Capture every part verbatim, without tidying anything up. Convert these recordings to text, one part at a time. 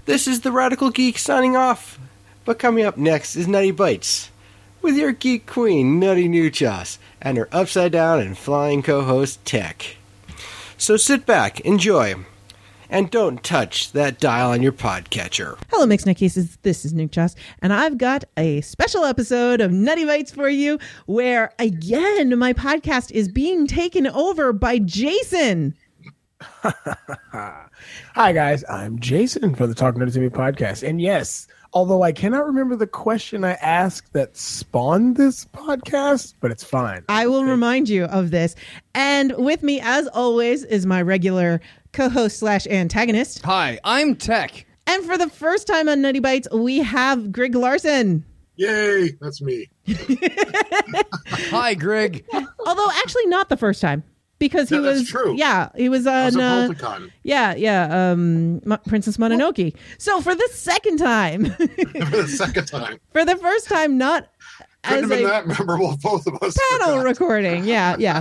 This is the Radical Geek signing off. But coming up next is Nutty Bites with your geek queen, Nutty Nuchas, and her upside down and flying co-host, Tech. So sit back, enjoy, and don't touch that dial on your podcatcher. Hello, Mixed Nutcases. This is Nuchas, and I've got a special episode of Nutty Bites for you where, again, my podcast is being taken over by Jason. Hi, guys. I'm Jason for the Talk Nerdy to Me podcast. And yes, although I cannot remember the question I asked that spawned this podcast, but it's fine. I will okay. remind you of this. And with me, as always, is my regular co-host slash antagonist. Hi, I'm Tech. And for the first time on Nutty Bites, we have Greg Larson. Yay, that's me. Hi, Greg. Although actually not the first time. Because he no, was, that's true. yeah, he was on, uh, yeah, yeah, um, M- Princess Mononoke. So for the second time, for the second time, for the first time, not couldn't as have been a that memorable. Both of us panel forgot. recording, yeah, yeah.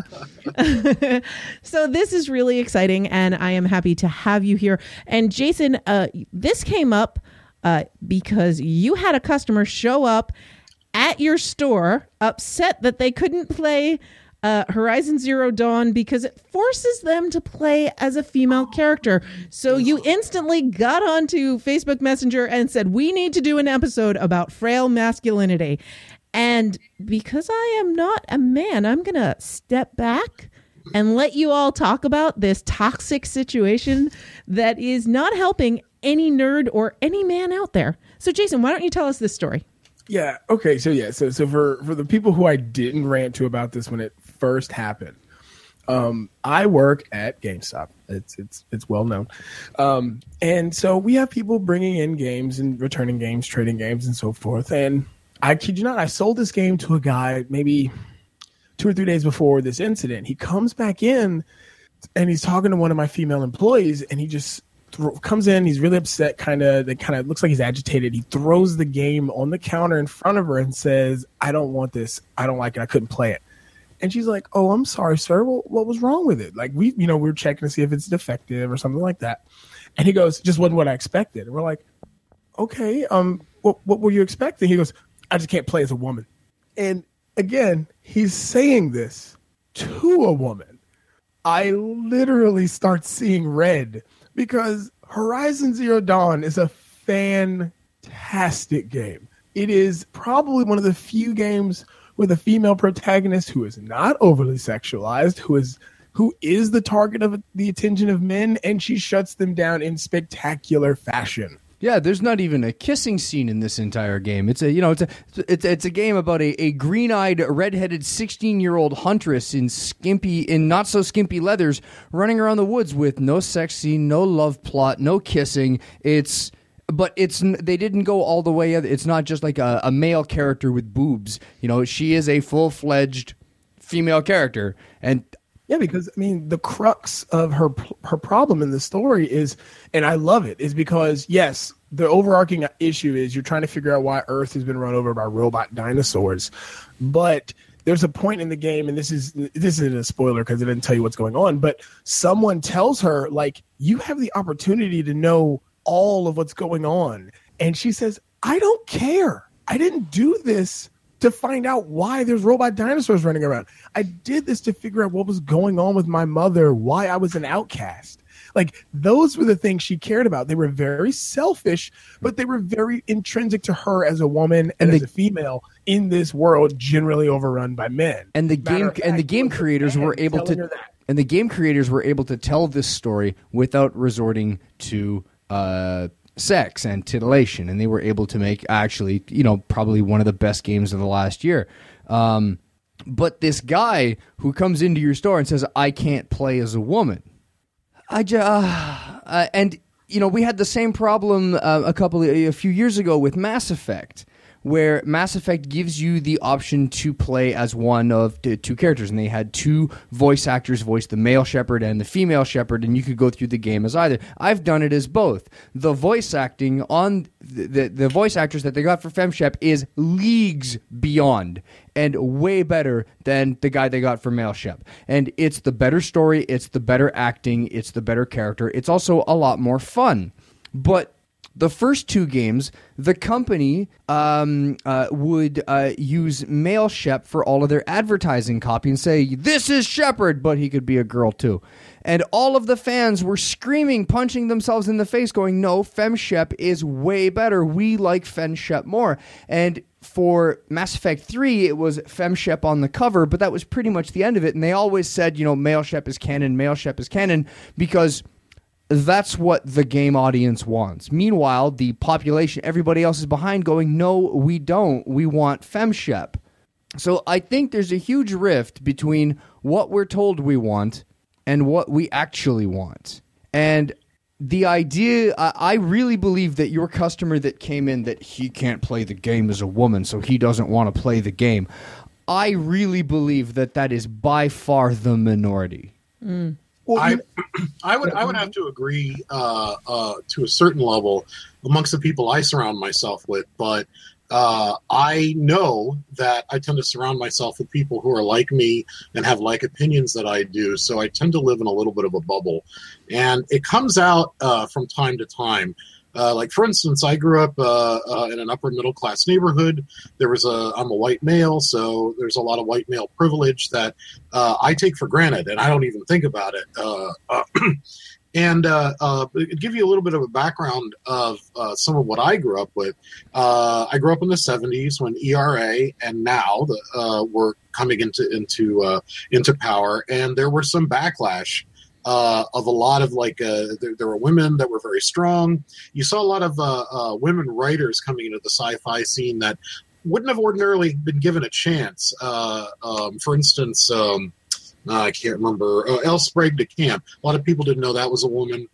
So this is really exciting, and I am happy to have you here. And Jason, uh, this came up uh, because you had a customer show up at your store, upset that they couldn't play Uh, Horizon Zero Dawn because it forces them to play as a female character. So you instantly got onto Facebook Messenger and said, we need to do an episode about frail masculinity. And because I am not a man, I'm going to step back and let you all talk about this toxic situation that is not helping any nerd or any man out there. So Jason, why don't you tell us this story? Yeah. Okay. So yeah. So so for for the people who I didn't rant to about this when it first happened, um, I work at GameStop. It's it's it's well known, um, and so we have people bringing in games and returning games, trading games, and so forth. And I kid you not, I sold this game to a guy maybe two or three days before this incident. He comes back in, and he's talking to one of my female employees, and he just comes in, he's really upset, kind of, that kind of looks like he's agitated. He throws the game on the counter in front of her and says, I don't want this. I don't like it. I couldn't play it. And she's like, oh, I'm sorry, sir. Well, what was wrong with it? Like, we, you know, we were checking to see if it's defective or something like that. And he goes, just wasn't what I expected. And we're like, okay, um, what, what were you expecting? He goes, I just can't play as a woman. And again, he's saying this to a woman. I literally start seeing red. Because Horizon Zero Dawn is a fantastic game. It is probably one of the few games with a female protagonist who is not overly sexualized, who is who is the target of the attention of men, and she shuts them down in spectacular fashion. Yeah, there's not even a kissing scene in this entire game. It's a, you know, it's a, it's it's a game about a, a green-eyed, red-headed sixteen-year-old huntress in skimpy, in not so skimpy leathers, running around the woods with no sex scene, no love plot, no kissing. It's, but it's they didn't go all the way. It's not just like a, a male character with boobs. You know, she is a full-fledged female character, and. Yeah, because, I mean, the crux of her her problem in the story is, and I love it, is because, yes, the overarching issue is you're trying to figure out why Earth has been run over by robot dinosaurs. But there's a point in the game, and this is this isn't a spoiler because it didn't tell you what's going on, but someone tells her, like, you have the opportunity to know all of what's going on. And she says, I don't care. I didn't do this to find out why there's robot dinosaurs running around. I did this to figure out what was going on with my mother, why I was an outcast. Like, those were the things she cared about. They were very selfish, but they were very intrinsic to her as a woman and, and as the, a female in this world generally overrun by men. And the game fact, and the game creators were able to and the game creators were able to tell this story without resorting to uh sex and titillation, and they were able to make actually, you know, probably one of the best games of the last year. Um, but this guy who comes into your store and says, I can't play as a woman. I just, uh, uh, and, you know, we had the same problem uh, a couple, of, a few years ago with Mass Effect, where Mass Effect gives you the option to play as one of t- two characters, and they had two voice actors voice the male Shepard and the female Shepard, and you could go through the game as either. I've done it as both. The voice acting on the the, the voice actors that they got for FemShep is leagues beyond and way better than the guy they got for male Shep. And it's the better story, it's the better acting, it's the better character. It's also a lot more fun. But the first two games, the company um, uh, would uh, use male Shep for all of their advertising copy and say, "This is Shepard," but he could be a girl too. And all of the fans were screaming, punching themselves in the face, going, "No, FemShep is way better. We like FemShep more." And for Mass Effect three, it was FemShep on the cover, but that was pretty much the end of it. And they always said, you know, male Shep is canon, male Shep is canon, because that's what the game audience wants. Meanwhile, the population, everybody else is behind going, "No, we don't. We want FemShep." So I think there's a huge rift between what we're told we want and what we actually want. And the idea, I, I really believe that your customer that came in that he can't play the game as a woman, so he doesn't want to play the game. I really believe that that is by far the minority. Mm. Well, I, you- I would I would have to agree uh, uh, to a certain level amongst the people I surround myself with, but uh, I know that I tend to surround myself with people who are like me and have like opinions that I do, so I tend to live in a little bit of a bubble, and it comes out uh, from time to time. Uh, like, for instance, I grew up uh, uh, in an upper middle class neighborhood. There was a, I'm a white male, so there's a lot of white male privilege that uh, I take for granted, and I don't even think about it. Uh, uh, and uh, uh, to give you a little bit of a background of uh, some of what I grew up with, uh, I grew up in the seventies when E R A and NOW the, uh, were coming into into uh, into power, and there were some backlash. Uh, of a lot of like, uh, there, there were women that were very strong. You saw a lot of uh, uh, women writers coming into the sci-fi scene that wouldn't have ordinarily been given a chance. Uh, um, for instance, um, uh, I can't remember, uh, Elle Sprague de Camp. A lot of people didn't know that was a woman.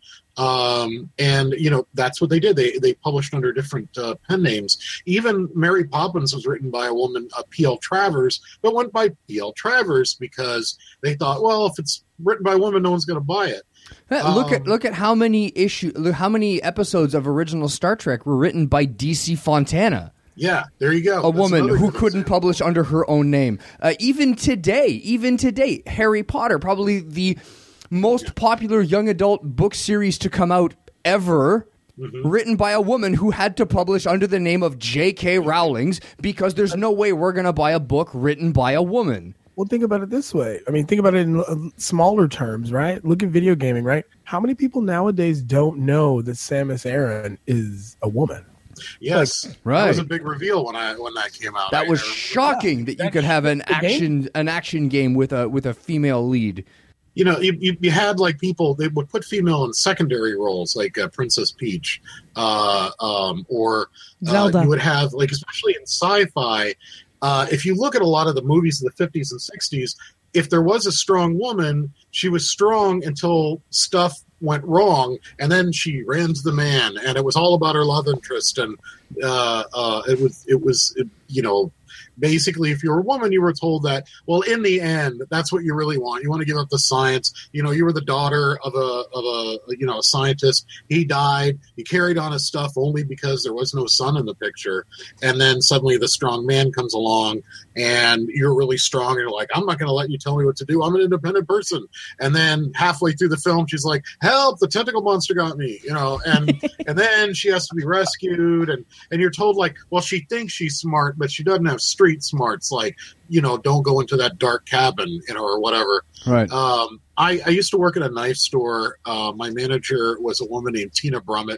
Um, and, you know, that's what they did. They they published under different uh, pen names. Even Mary Poppins was written by a woman, uh, P L Travers, but went by P L Travers because they thought, well, if it's written by a woman, no one's going to buy it. Look Um, at look at how many issue, how many episodes of original Star Trek were written by D C Fontana, Yeah, there you go. a That's woman another who good couldn't example. publish under her own name. Uh, even today, even today, Harry Potter, probably the most popular young adult book series to come out ever, Mm-hmm. written by a woman who had to publish under the name of J K Rowling's, because there's no way we're going to buy a book written by a woman. Well, think about it this way. I mean, think about it in uh, smaller terms, right? Look at video gaming, right? How many people nowadays don't know that Samus Aran is a woman? Yes, Right. That was a big reveal when I when that came out. That I- was I- shocking that you That could have an shit the game. action an action game with a with a female lead. You know, you, you, you had like people, they would put female in secondary roles, like uh, Princess Peach, uh, um, or uh, Zelda. you would have, like, especially in sci-fi, uh, if you look at a lot of the movies of the fifties and sixties, if there was a strong woman, she was strong until stuff went wrong, and then she ran to the man, and it was all about her love interest, and uh, uh, it was, it was, it, you know, basically, if you're a woman, you were told that, well, in the end, that's what you really want. You want to give up the science. You know, you were the daughter of a, of a, you know, a scientist. He died. You carried on his stuff only because there was no son in the picture. And then suddenly the strong man comes along and you're really strong. And you're like, I'm not going to let you tell me what to do. I'm an independent person. And then halfway through the film, she's like, help, the tentacle monster got me, you know, and, and then she has to be rescued. And, and you're told, like, well, she thinks she's smart, but she doesn't have street smarts, like, you know, don't go into that dark cabin, you know, or whatever. Right. Um, I, I used to work at a knife store. Uh, my manager was a woman named Tina Brummett,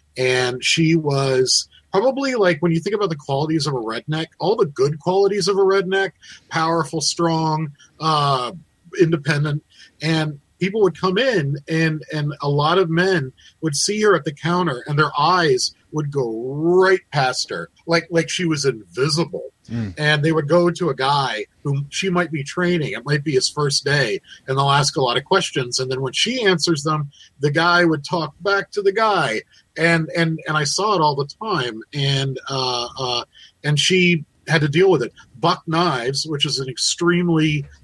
and she was probably, like, when you think about the qualities of a redneck, all the good qualities of a redneck, powerful, strong, uh, independent, and people would come in, and, and a lot of men would see her at the counter, and their eyes would go right past her, like like she was invisible. Mm. And they would go to a guy whom she might be training. It might be his first day, and they'll ask a lot of questions. And then when she answers them, the guy would talk back to the guy. And and and I saw it all the time. And uh, uh, and she had to deal with it. Buck Knives, which is an extremely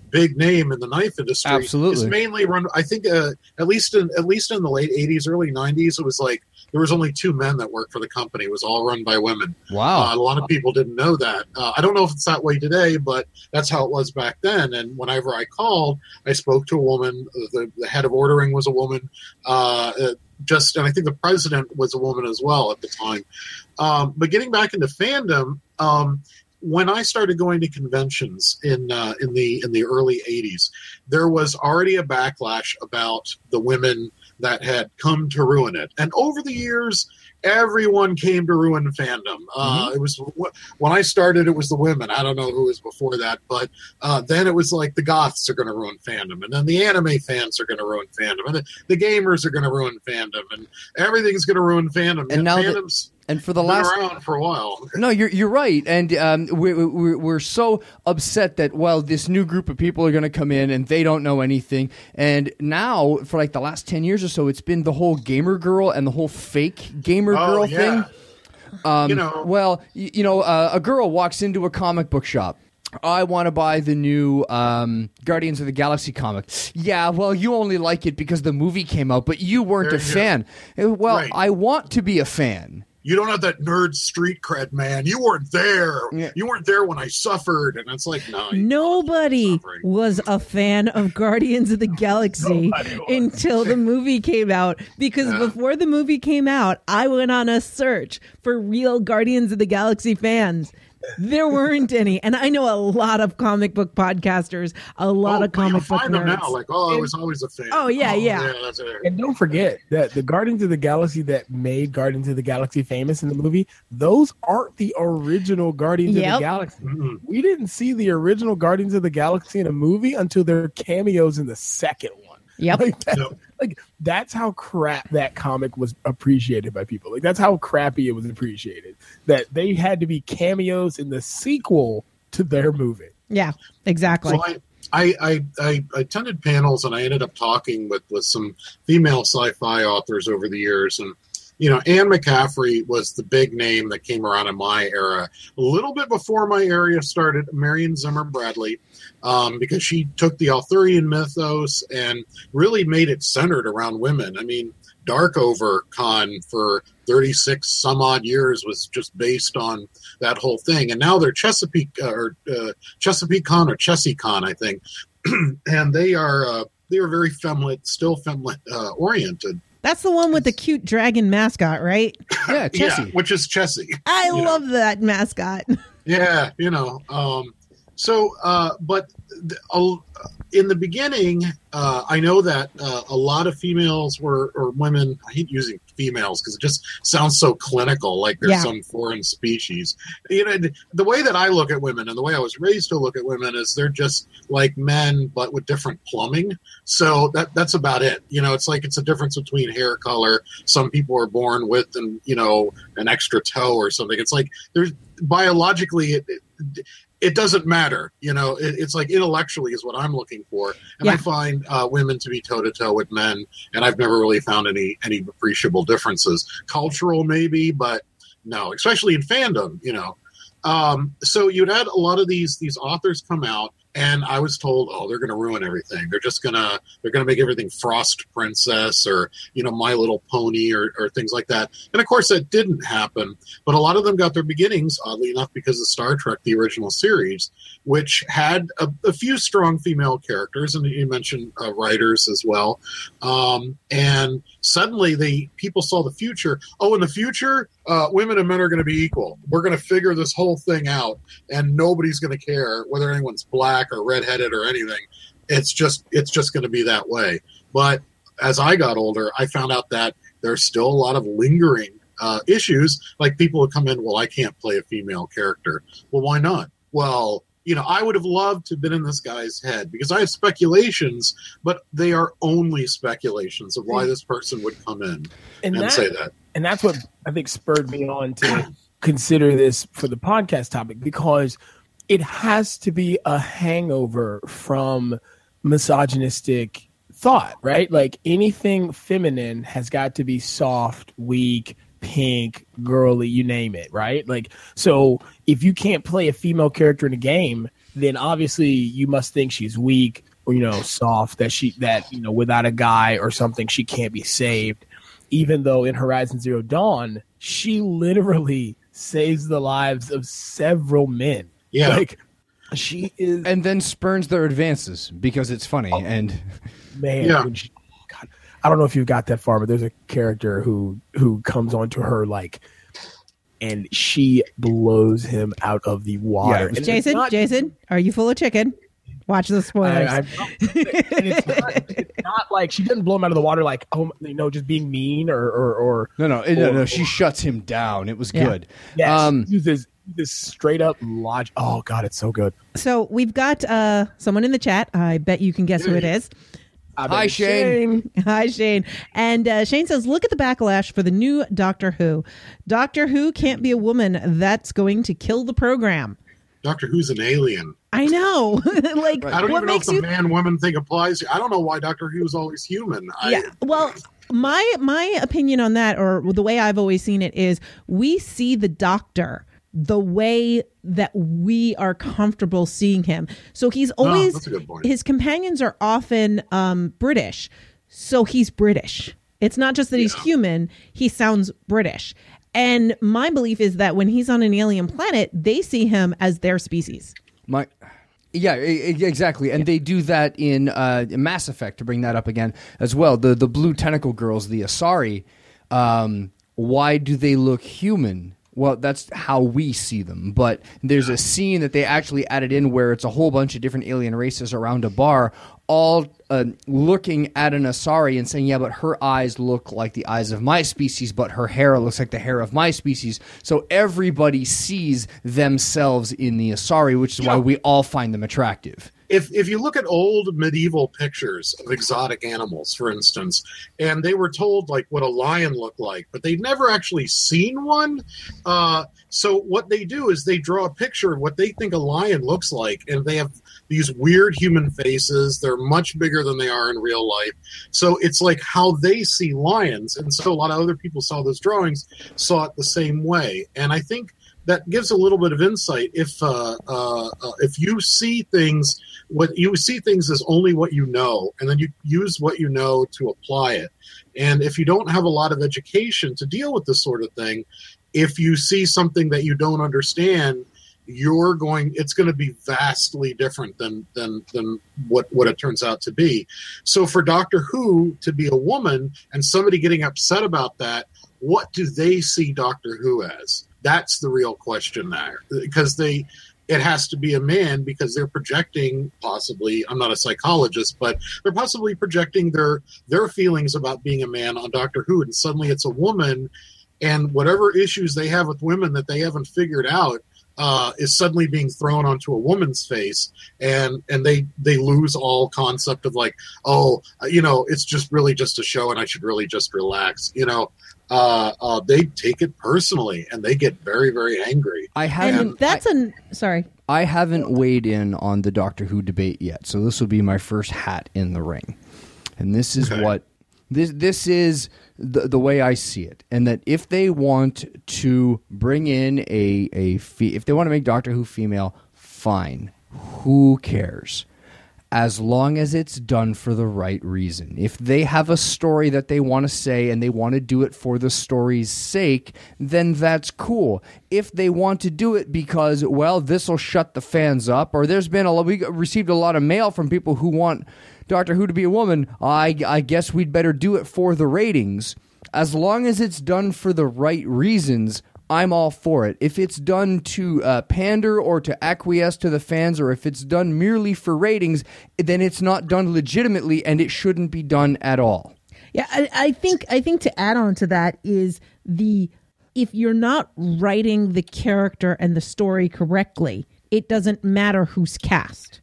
big name in the knife industry. Absolutely. It's mainly run, I think, uh, at least in at least in the late eighties, early nineties, it was like there was only two men that worked for the company. It was all run by women. Wow. Uh, a lot of people didn't know that. Uh, I don't know if it's that way today, but that's how it was back then. And whenever I called, I spoke to a woman. The, the head of ordering was a woman. Uh, just, and I think the president was a woman as well at the time. Um, but getting back into fandom, um, when I started going to conventions in uh, in the in the early eighties, there was already a backlash about the women that had come to ruin it. And over the years, everyone came to ruin fandom. Uh, mm-hmm. It was when I started, it was the women. I don't know who was before that, but uh, then it was like the goths are going to ruin fandom, and then the anime fans are going to ruin fandom, and the, the gamers are going to ruin fandom, and everything's going to ruin fandom. And, and now fandom's that- And for the been last around for a while. No, you're you're right, and um, we're, we're we're so upset that well, this new group of people are going to come in and they don't know anything. And now, for like the last ten years or so, it's been the whole gamer girl and the whole fake gamer Oh, girl yeah. thing. Um, You know. well, you, you know, uh, a girl walks into a comic book shop. I want to buy the new um, Guardians of the Galaxy comic. Yeah, well, you only like it because the movie came out, but you weren't There a you go. fan. Uh, Well, Right. I want to be a fan. You don't have that nerd street cred, man. You weren't there. Yeah. You weren't there when I suffered. And it's like, no. you- Nobody suffering. was a fan of Guardians of the Galaxy Nobody was. until the movie came out. Because Yeah. before the movie came out, I went on a search for real Guardians of the Galaxy fans. There weren't any. And I know a lot of comic book podcasters, a lot Oh, of but you'll comic book find them nerds. now. Like, oh, I was always a fan. Oh, yeah, yeah. that's it. And don't forget that the Guardians of the Galaxy that made Guardians of the Galaxy famous in the movie, those aren't the original Guardians of Yep. the Galaxy. Mm-mm. We didn't see the original Guardians of the Galaxy in a movie until their cameos in the second one. Yep. Like, that, Yep. like that's how crap that comic was appreciated by people. Like that's how crappy it was appreciated. That they had to be cameos in the sequel to their movie. Yeah, exactly. So I, I, I, I attended panels and I ended up talking with, with some female sci-fi authors over the years. And, you know, Anne McCaffrey was the big name that came around in my era. A little bit before my era started, Marion Zimmer Bradley, um, because she took the Arthurian mythos and really made it centered around women. I mean, Darkover Con for thirty-six some odd years was just based on that whole thing. And now they're Chesapeake uh, or uh, Chesapeake Con or Chessie Con, I think. And they are uh, they are very feminine, still feminine uh, oriented. That's the one with the cute dragon mascot, right? Yeah, Chessie. Yeah, which is Chessie. I You know. love that mascot. Yeah, you know. Um, so, uh, but th- uh, in the beginning, uh, I know that uh, a lot of females were, or women, I hate using females because it just sounds so clinical, like they're Yeah. some foreign species. You know, the way that I look at women and the way I was raised to look at women is they're just like men, but with different plumbing. So that that's about it. You know, it's like it's a difference between hair color. Some people are born with, and you know, an extra toe or something. It's like there's biologically it, it, it doesn't matter. You know, it, it's like intellectually is what I'm looking for, and Yeah. I find uh, women to be toe to toe with men, and I've never really found any any appreciable differences. Cultural maybe, but no, especially in fandom. You know, um, so you'd had a lot of these these authors come out. And I was told, oh, they're going to ruin everything. They're just gonna they're gonna make everything Frost Princess or you know My Little Pony or, or things like that. And of course, that didn't happen. But a lot of them got their beginnings, oddly enough, because of Star Trek: The Original Series, which had a, a few strong female characters, and you mentioned uh, writers as well. Um, and suddenly, they people saw the future. Oh, in the future, uh, women and men are going to be equal. We're going to figure this whole thing out, and nobody's going to care whether anyone's black or redheaded or anything. It's just it's just going to be that way. But as I got older, I found out that there's still a lot of lingering uh, issues. Like people would come in, well, I can't play a female character. Well, why not? Well, you know, I would have loved to have been in this guy's head because I have speculations, but they are only speculations of why this person would come in and, And that- say that. And that's what I think spurred me on to consider this for the podcast topic, because it has to be a hangover from misogynistic thought, right? Like anything feminine has got to be soft, weak, pink, girly, you name it, right? Like, so if you can't play a female character in a game, then obviously you must think she's weak or, you know, soft, that she, that, you know, without a guy or something, she can't be saved. Even though in Horizon Zero Dawn, she literally saves the lives of several men. Yeah. Like, she is. And then spurns their advances because it's funny. Oh. And Man, Yeah. when she, God, I don't know if you've got that far, but there's a character who who comes onto her like, and she blows him out of the water. Yeah, And it's Jason, not- Jason, are you full of chicken? Watch the spoilers. I, I, and it's not, it's not like she didn't blow him out of the water like, oh, you know, just being mean or or, or no, no, no, no. Or- She shuts him down. It was Yeah. good. yes, Um, uses this straight up logic. Oh God, it's so good. So we've got uh, someone in the chat. I bet you can guess who it is. I Hi, bet Shane. Hi, Shane. And uh, Shane says, look at the backlash for the new Doctor Who. Doctor Who can't be a woman. That's going to kill the program. Doctor Who's an alien. I know. like, I don't what even know if makes the you... man-woman thing applies. I don't know why Doctor Who's always human. I, Yeah. Well, my my opinion on that, or the way I've always seen it, is we see the Doctor the way that we are comfortable seeing him. So he's always, that's a good point. his companions are often um, British. So he's British. It's not just that he's Yeah. human, he sounds British. And my belief is that when he's on an alien planet, they see him as their species. My, yeah, e- e- exactly, and they do that in uh, Mass Effect, to bring that up again as well. The the blue tentacle girls, the Asari. Um, why do they look human? Well, that's how we see them. But there's a scene that they actually added in where it's a whole bunch of different alien races around a bar, all uh, looking at an Asari and saying, yeah, but her eyes look like the eyes of my species, but her hair looks like the hair of my species. So everybody sees themselves in the Asari, which is why Yeah. we all find them attractive. if if you look at old medieval pictures of exotic animals, for instance, and they were told like what a lion looked like, but they'd never actually seen one. Uh, so what they do is they draw a picture of what they think a lion looks like, and they have these weird human faces. They're much bigger than they are in real life. So it's like how they see lions, and so a lot of other people saw those drawings, saw it the same way, and I think that gives a little bit of insight. If uh, uh, uh, if you see things, what you see things as only what you know, and then you use what you know to apply it. And if you don't have a lot of education to deal with this sort of thing, if you see something that you don't understand, you're going. It's going to be vastly different than than than what what it turns out to be. So for Doctor Who to be a woman and somebody getting upset about that, what do they see Doctor Who as? That's the real question there, because they, it has to be a man, because they're projecting possibly, I'm not a psychologist, but they're possibly projecting their their feelings about being a man on Doctor Who, and suddenly it's a woman, and whatever issues they have with women that they haven't figured out uh, is suddenly being thrown onto a woman's face, and and they they lose all concept of like, oh, you know, it's just really just a show, and I should really just relax, you know. Uh, uh, they take it personally, and they get very, very angry. I haven't. And that's an sorry. I haven't weighed in on the Doctor Who debate yet, so this will be my first hat in the ring. And this is Okay. what this this is the the way I see it. And that if they want to bring in a a fe- if they want to make Doctor Who female, fine. Who cares? As long as it's done for the right reason. If they have a story that they want to say and they want to do it for the story's sake, then that's cool. If they want to do it because, well, this will shut the fans up, or there's been a lot, we received a lot of mail from people who want Doctor Who to be a woman, I, I guess we'd better do it for the ratings. As long as it's done for the right reasons, I'm all for it. If it's done to uh, pander or to acquiesce to the fans, or if it's done merely for ratings, then it's not done legitimately, and it shouldn't be done at all. Yeah, I, I think I think to add on to that is the if you're not writing the character and the story correctly, it doesn't matter who's cast.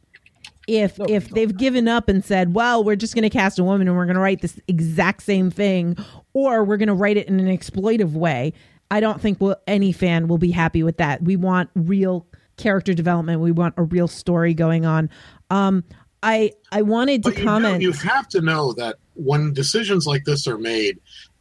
If No, if they've given up and said, well, we're just going to cast a woman and we're going to write this exact same thing, or we're going to write it in an exploitive way, I don't think we'll, any fan will be happy with that. We want real character development. We want a real story going on. Um, I I wanted to But you, comment. know, you have to know that when decisions like this are made,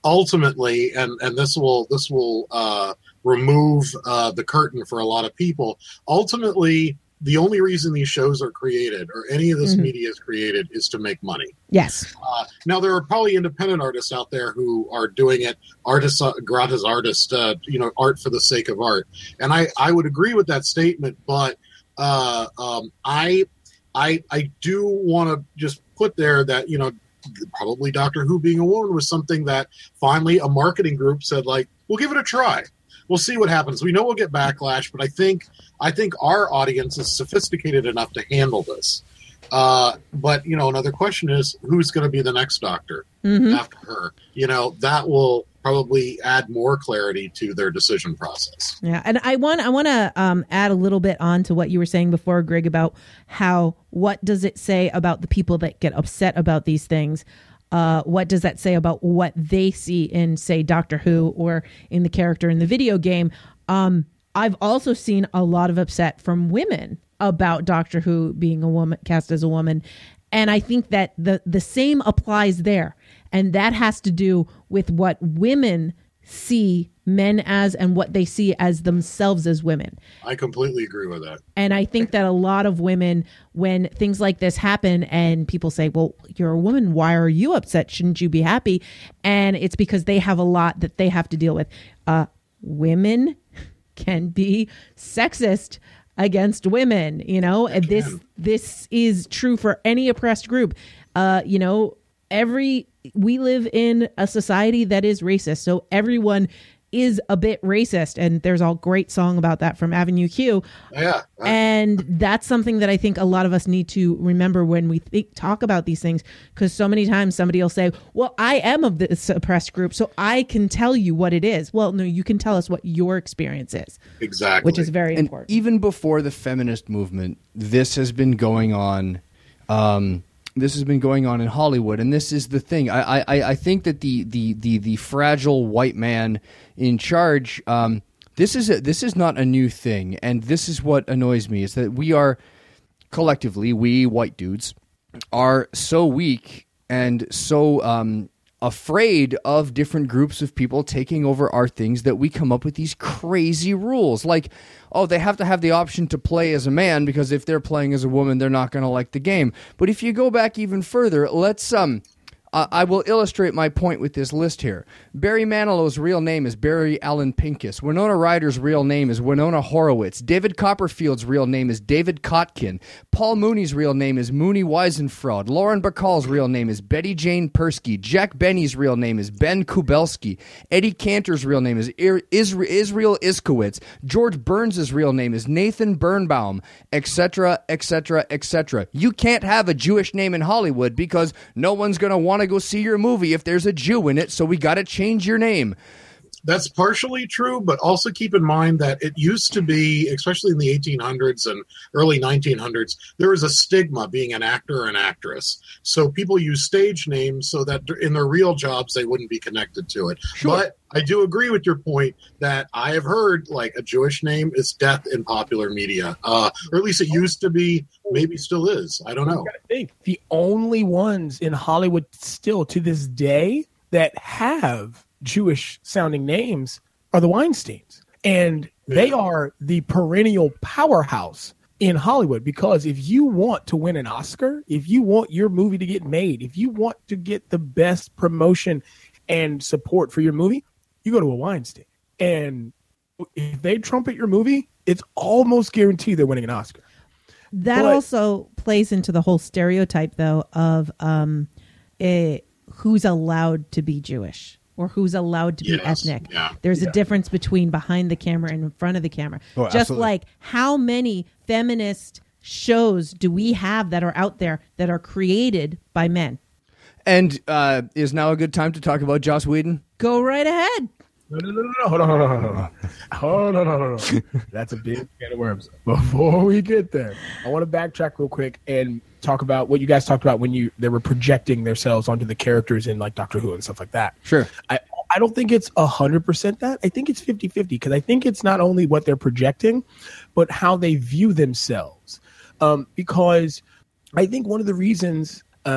ultimately, and and this will this will uh, remove uh, the curtain for a lot of people. Ultimately, the only reason these shows are created or any of this mm-hmm. media is created is to make money. Yes. Uh, now there are probably independent artists out there who are doing it, artists, uh, gratis artists, uh, you know, art for the sake of art, and I I would agree with that statement, but uh, um, I I I do want to just put there that, you know, probably Doctor Who being a woman was something that finally a marketing group said, like, we'll give it a try. We'll see what happens. We know we'll get backlash, but I think I think our audience is sophisticated enough to handle this. Uh, but, you know, another question is, who's going to be the next Doctor mm-hmm. after her? You know, that will probably add more clarity to their decision process. Yeah, and I want I want to um, add a little bit on to what you were saying before, Greg, about how, what does it say about the people that get upset about these things? Uh, what does that say about what they see in, say, Doctor Who or in the character in the video game? Um, I've also seen a lot of upset from women about Doctor Who being a woman, cast as a woman. And I think that the, the same applies there. And that has to do with what women see men as and what they see as themselves as women. I completely agree with that. And I think that a lot of women, when things like this happen and people say, well, you're a woman, why are you upset? Shouldn't you be happy? And it's because they have a lot that they have to deal with. Uh, women can be sexist against women, you know, and this this is true for any oppressed group. Uh, you know, every we live in a society that is racist, so everyone is a bit racist, and there's a great song about that from Avenue Q. Yeah, and that's something that I think a lot of us need to remember when we think, talk about these things, because so many times somebody will say, well, I am of this oppressed group, so I can tell you what it is. Well, no, you can tell us what your experience is. Exactly. Which is very and important. Even before the feminist movement, this has been going on. Um, This has been going on in Hollywood, and this is the thing. I I, I think that the, the, the, the fragile white man in charge. Um, this is a, this is not a new thing, and this is what annoys me: is that we are collectively, we white dudes, are so weak and so um, afraid of different groups of people taking over our things that we come up with these crazy rules, like, oh, they have to have the option to play as a man because if they're playing as a woman, they're not going to like the game. But if you go back even further, let's um, uh, I will illustrate my point with this list here. Barry Manilow's real name is Barry Allen Pincus. Winona Ryder's real name is Winona Horowitz. David Copperfield's real name is David Kotkin. Paul Mooney's real name is Mooney Weisenfraud. Lauren Bacall's real name is Betty Jane Persky. Jack Benny's real name is Ben Kubelski. Eddie Cantor's real name is Ir- Isra- Israel Iskowitz. George Burns' real name is Nathan Birnbaum, et cetera, et cetera, et cetera. You can't have a Jewish name in Hollywood because no one's going to want to go see your movie if there's a Jew in it, so we got to change your name. That's partially true, but also keep in mind that it used to be, especially in the eighteen hundreds and early nineteen hundreds, there was a stigma being an actor or an actress. So people use stage names so that in their real jobs they wouldn't be connected to it. Sure. But I do agree with your point that I have heard like a Jewish name is death in popular media, uh, or at least it used to be, maybe still is. I don't know. You gotta think, the only ones in Hollywood still to this day that have Jewish sounding names are the Weinsteins, and they are the perennial powerhouse in Hollywood, because if you want to win an Oscar, if you want your movie to get made, if you want to get the best promotion and support for your movie, you go to a Weinstein, and if they trumpet your movie, it's almost guaranteed they're winning an Oscar. That but, also plays into the whole stereotype, though, of um, a, who's allowed to be Jewish or who's allowed to be yes, ethnic. Yeah. There's yeah. a difference between behind the camera and in front of the camera. Oh, Just absolutely. like how many feminist shows do we have that are out there that are created by men? And uh, is now a good time to talk about Joss Whedon? Go right ahead. No, no, no, no, no. Hold on, hold on, hold on. Hold on, hold on, hold on. That's a big can of worms. Before we get there, I want to backtrack real quick and talk about what you guys talked about when you they were projecting themselves onto the characters in like Doctor Who and stuff like that. Sure. I, I don't think it's one hundred percent that. I think it's fifty-fifty, because I think it's not only what they're projecting, but how they view themselves. Um, because I think one of the reasons um,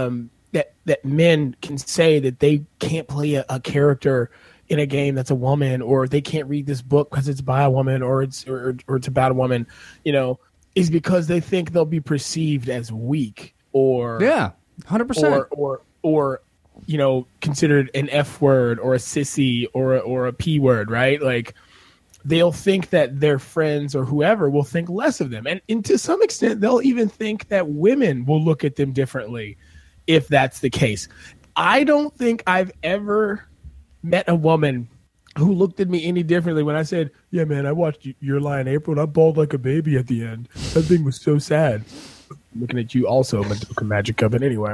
that that men can say that they can't play a, a character in a game that's a woman, or they can't read this book because it's by a woman, or it's or, or it's about a woman, you know, is because they think they'll be perceived as weak, or Yeah, one hundred percent. or or or you know, considered an F word or a sissy or a, or a P word, right? Like, they'll think that their friends or whoever will think less of them. And, and to some extent, they'll even think that women will look at them differently if that's the case. I don't think I've ever met a woman who looked at me any differently when I said, yeah, man, I watched Your Lie in April and I bawled like a baby at the end. That thing was so sad. Looking at you also, Madoka Magica, but anyway.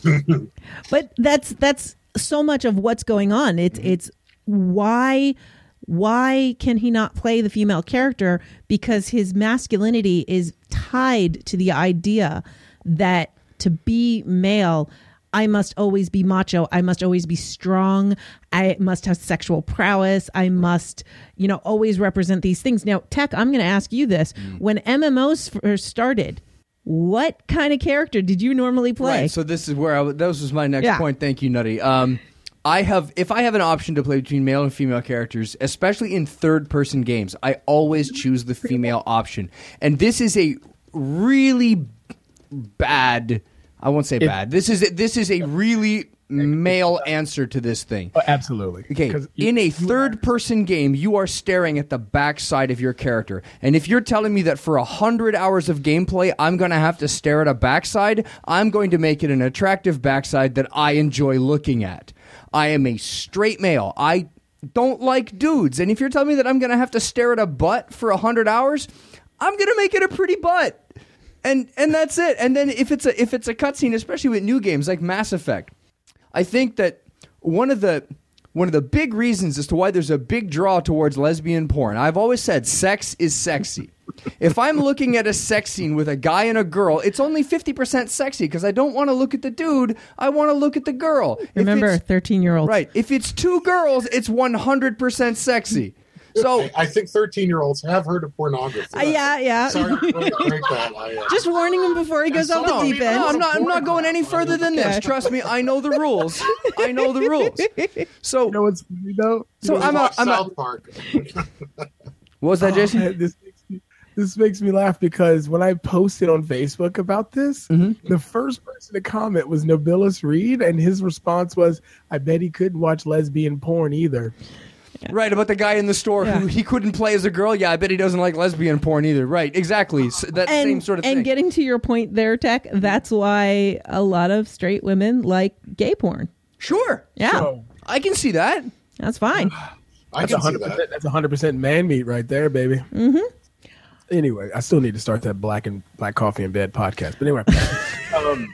But that's that's so much of what's going on. It's it's why why can he not play the female character? Because his masculinity is tied to the idea that to be male, I must always be macho. I must always be strong. I must have sexual prowess. I must, you know, always represent these things. Now, Tech, I'm going to ask you this. Mm. When M M Os first started, what kind of character did you normally play? Right, so this is where I w- this was my next yeah. point. Thank you, Nutty. Um, I have, if I have an option to play between male and female characters, especially in third-person games, I always choose the female option. And this is a really bad. I won't say It, bad. This is this is a really male answer to this thing. Oh, absolutely. Okay, you, in a you third-person game, you are staring at the backside of your character. And if you're telling me that for one hundred hours of gameplay, I'm going to have to stare at a backside, I'm going to make it an attractive backside that I enjoy looking at. I am a straight male. I don't like dudes. And if you're telling me that I'm going to have to stare at a butt for one hundred hours, I'm going to make it a pretty butt. And and that's it. And then if it's a if it's a cutscene, especially with new games like Mass Effect, I think that one of the one of the big reasons as to why there's a big draw towards lesbian porn, I've always said sex is sexy. If I'm looking at a sex scene with a guy and a girl, it's only fifty percent sexy because I don't want to look at the dude. I want to look at the girl. Remember, thirteen-year-olds. Right. If it's two girls, it's one hundred percent sexy. So I, I think thirteen-year-olds have heard of pornography. Uh, yeah, yeah. Sorry to break that. I, uh, Just warning him before he goes off the deep end. No, I'm not. I'm not going any further than this. Trust me, I know the rules. I know the rules. So You know what's funny though? So You know, I'm a, watch I'm a, South Park. what was that, Jason? Oh, man, this makes me, this makes me laugh because when I posted on Facebook about this, Mm-hmm. the first person to comment was Nobilis Reed, and his response was, "I bet he couldn't watch lesbian porn either." Right, about the guy in the store Yeah. who he couldn't play as a girl. Yeah, I bet he doesn't like lesbian porn either. Right, exactly. So that and, same sort of and thing. getting to your point there, Tech, that's why a lot of straight women like gay porn. Sure. Yeah, So, I can see that. that's fine. I that's can see one hundred percent. that. That's one hundred percent man meat right there, baby. Mm-hmm. Anyway, I still need to start that black and black coffee in bed podcast. But anyway, um,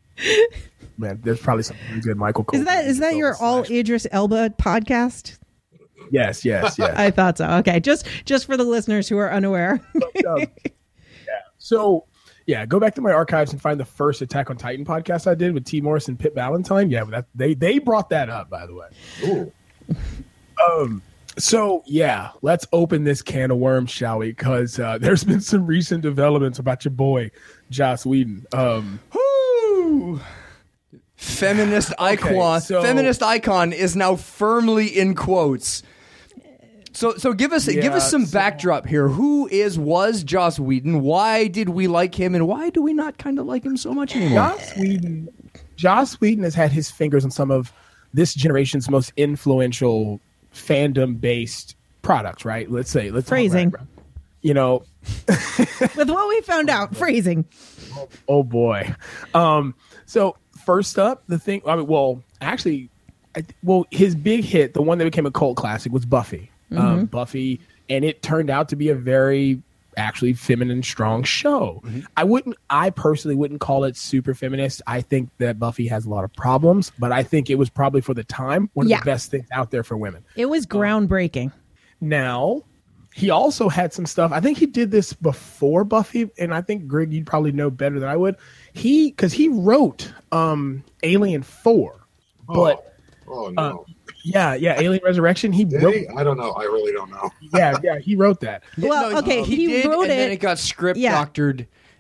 man, there's probably something really good. Michael Cole. Is that is that your all Idris Elba podcast? Yes, yes, yes. I thought so. Okay, just just for the listeners who are unaware. um, yeah. So, yeah, go back to my archives and find the first Attack on Titan podcast I did with T. Morris and Pip Valentine. Yeah, that, they they brought that up, by the way. Ooh. Um. So, yeah, let's open this can of worms, shall we? Because uh, there's been some recent developments about your boy, Joss Whedon. Um, Woo! Feminist icon. so- Feminist icon is now firmly in quotes. So, so give us give us Yeah, some so- backdrop here. Who is was Joss Whedon? Why did we like him, and why do we not kind of like him so much anymore? Joss Whedon, Joss Whedon has had his fingers on some of this generation's most influential fandom-based products, right? Let's say, let's Phrasing. You know, With what we found out, phrasing. oh boy. Um, so first up, the thing. I mean, well, actually, I, well, his big hit, the one that became a cult classic, was Buffy. Mm-hmm. Um, Buffy, and it turned out to be a very actually feminine, strong show. Mm-hmm. I wouldn't, I personally wouldn't call it super feminist. I think that Buffy has a lot of problems, but I think it was probably for the time one of Yeah. the best things out there for women. It was groundbreaking. Now, he also had some stuff. I think he did this before Buffy, and I think Greg, you'd probably know better than I would. He, because he wrote um, Alien Four, but Oh, oh no. uh, yeah, yeah, Alien Resurrection. He Did wrote, he? I don't know. I really don't know. yeah, yeah, he wrote that. Well, okay, he did, wrote and then it- it got script Yeah. doctored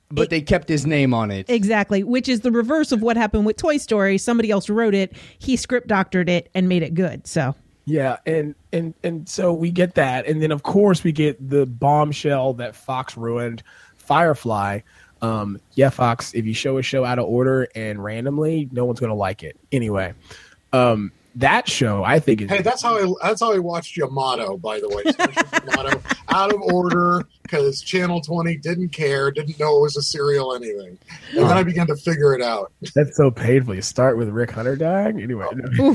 But it, they kept his name on it. Exactly, which is the reverse of what happened with Toy Story. Somebody else wrote it, he script doctored it and made it good. So yeah, and and and so we get that, and then of course we get the bombshell that Fox ruined, Firefly. Um, yeah, Fox, if you show a show out of order and randomly, no one's gonna like it anyway. Um, that show, I think, is hey, that's how I that's how I watched Yamato. By the way, Yamato out of order because Channel twenty didn't care, didn't know it was a serial anything, and then I began to figure it out. That's so painful. You start with Rick Hunter dying anyway. No.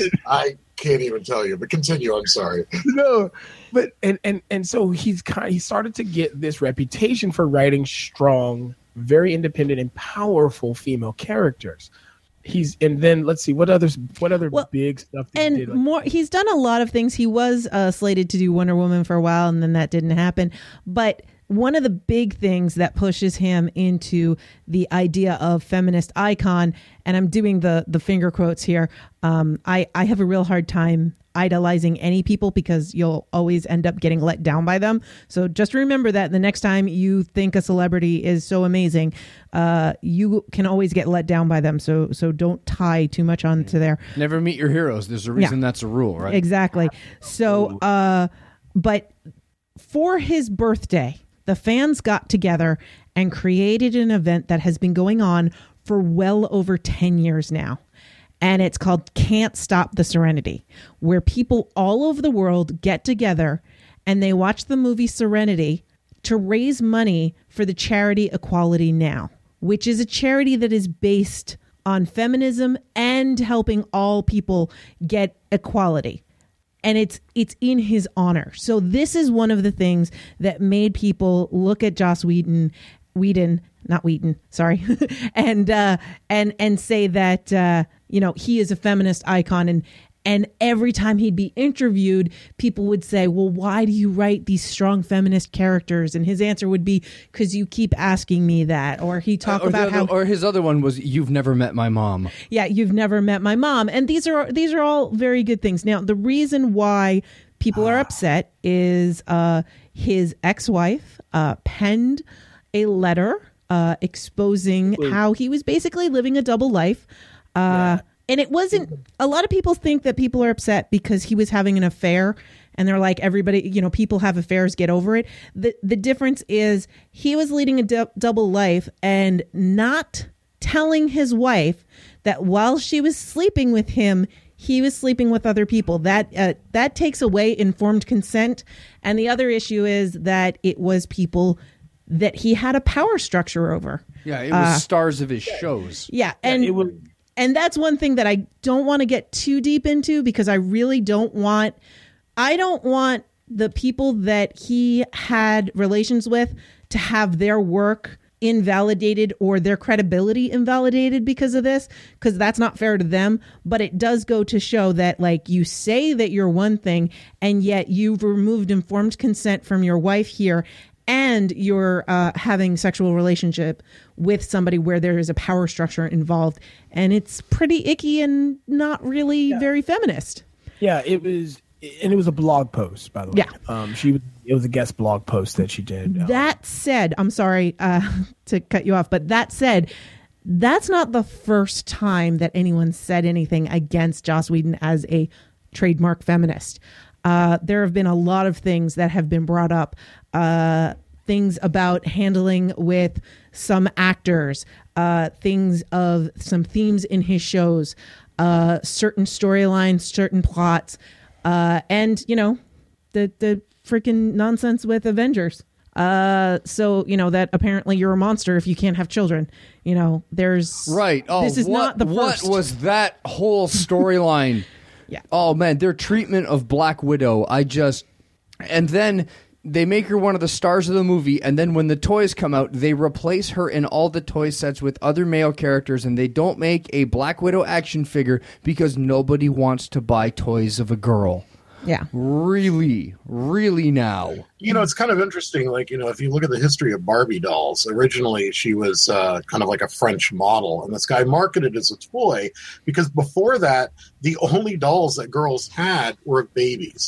I can't even tell you, but continue. I'm sorry. No, but and and and so he's kind. He started to get this reputation for writing strong, very independent, and powerful female characters. He's and then let's see what others what other well, big stuff that and he did. Like, more he's done a lot of things. He was uh, slated to do Wonder Woman for a while, and then that didn't happen. But one of the big things that pushes him into the idea of feminist icon, and I'm doing the the finger quotes here. Um, I I have a real hard time idolizing any people because you'll always end up getting let down by them. So just remember that the next time you think a celebrity is so amazing, uh, you can always get let down by them. So so don't tie too much onto there. Never meet your heroes. There's a reason Yeah. that's a rule, right? Exactly. So, uh, but for his birthday, the fans got together and created an event that has been going on for well over ten years now. And it's called Can't Stop the Serenity, where people all over the world get together and they watch the movie Serenity to raise money for the charity Equality Now, which is a charity that is based on feminism and helping all people get equality. And it's it's in his honor. So this is one of the things that made people look at Joss Whedon, Whedon, not Wheaton, sorry, and uh, and and say that uh, you know he is a feminist icon. And and every time he'd be interviewed, people would say, "Well, why do you write these strong feminist characters?" And his answer would be, "Because you keep asking me that." Or he talked Uh, or, about the, how, or his other one was, "You've never met my mom." yeah, you've never met my mom. And these are these are all very good things. Now, the reason why people are upset is uh, his ex-wife uh, penned a letter uh, exposing how he was basically living a double life. Uh, yeah. And it wasn't, a lot of people think that people are upset because he was having an affair. And they're like, everybody, you know, people have affairs, get over it. The the difference is he was leading a du- double life and not telling his wife that while she was sleeping with him, he was sleeping with other people. That uh, that takes away informed consent. And the other issue is that it was people that he had a power structure over. Yeah, it was uh, stars of his shows. Yeah, and yeah, it was- and that's one thing that I don't want to get too deep into because I really don't want, I don't want the people that he had relations with to have their work invalidated or their credibility invalidated because of this, because that's not fair to them. But it does go to show that, like, you say that you're one thing and yet you've removed informed consent from your wife here, and you're uh, having sexual relationship with somebody where there is a power structure involved, and it's pretty icky and not really yeah. very feminist. Yeah, it was, and it was a blog post, by the way. Yeah, um, she it was a guest blog post that she did. Um, that said, I'm sorry uh, to cut you off, but that said, that's not the first time that anyone said anything against Joss Whedon as a trademark feminist. Uh, there have been a lot of things that have been brought up, uh, things about handling with some actors, uh, things of some themes in his shows, uh, certain storylines, certain plots, uh, and, you know, the, the freaking nonsense with Avengers. Uh, so, you know, that apparently you're a monster if you can't have children. You know, there's... Right. Oh, this is what, not the first. What was that whole storyline? Yeah. Oh, man, their treatment of Black Widow, I just... And then they make her one of the stars of the movie, and then when the toys come out, they replace her in all the toy sets with other male characters, and they don't make a Black Widow action figure because nobody wants to buy toys of a girl. Yeah. Really? Really now? You know, it's kind of interesting. Like, you know, if you look at the history of Barbie dolls, originally she was uh, kind of like a French model. And this guy marketed as a toy because before that, the only dolls that girls had were babies.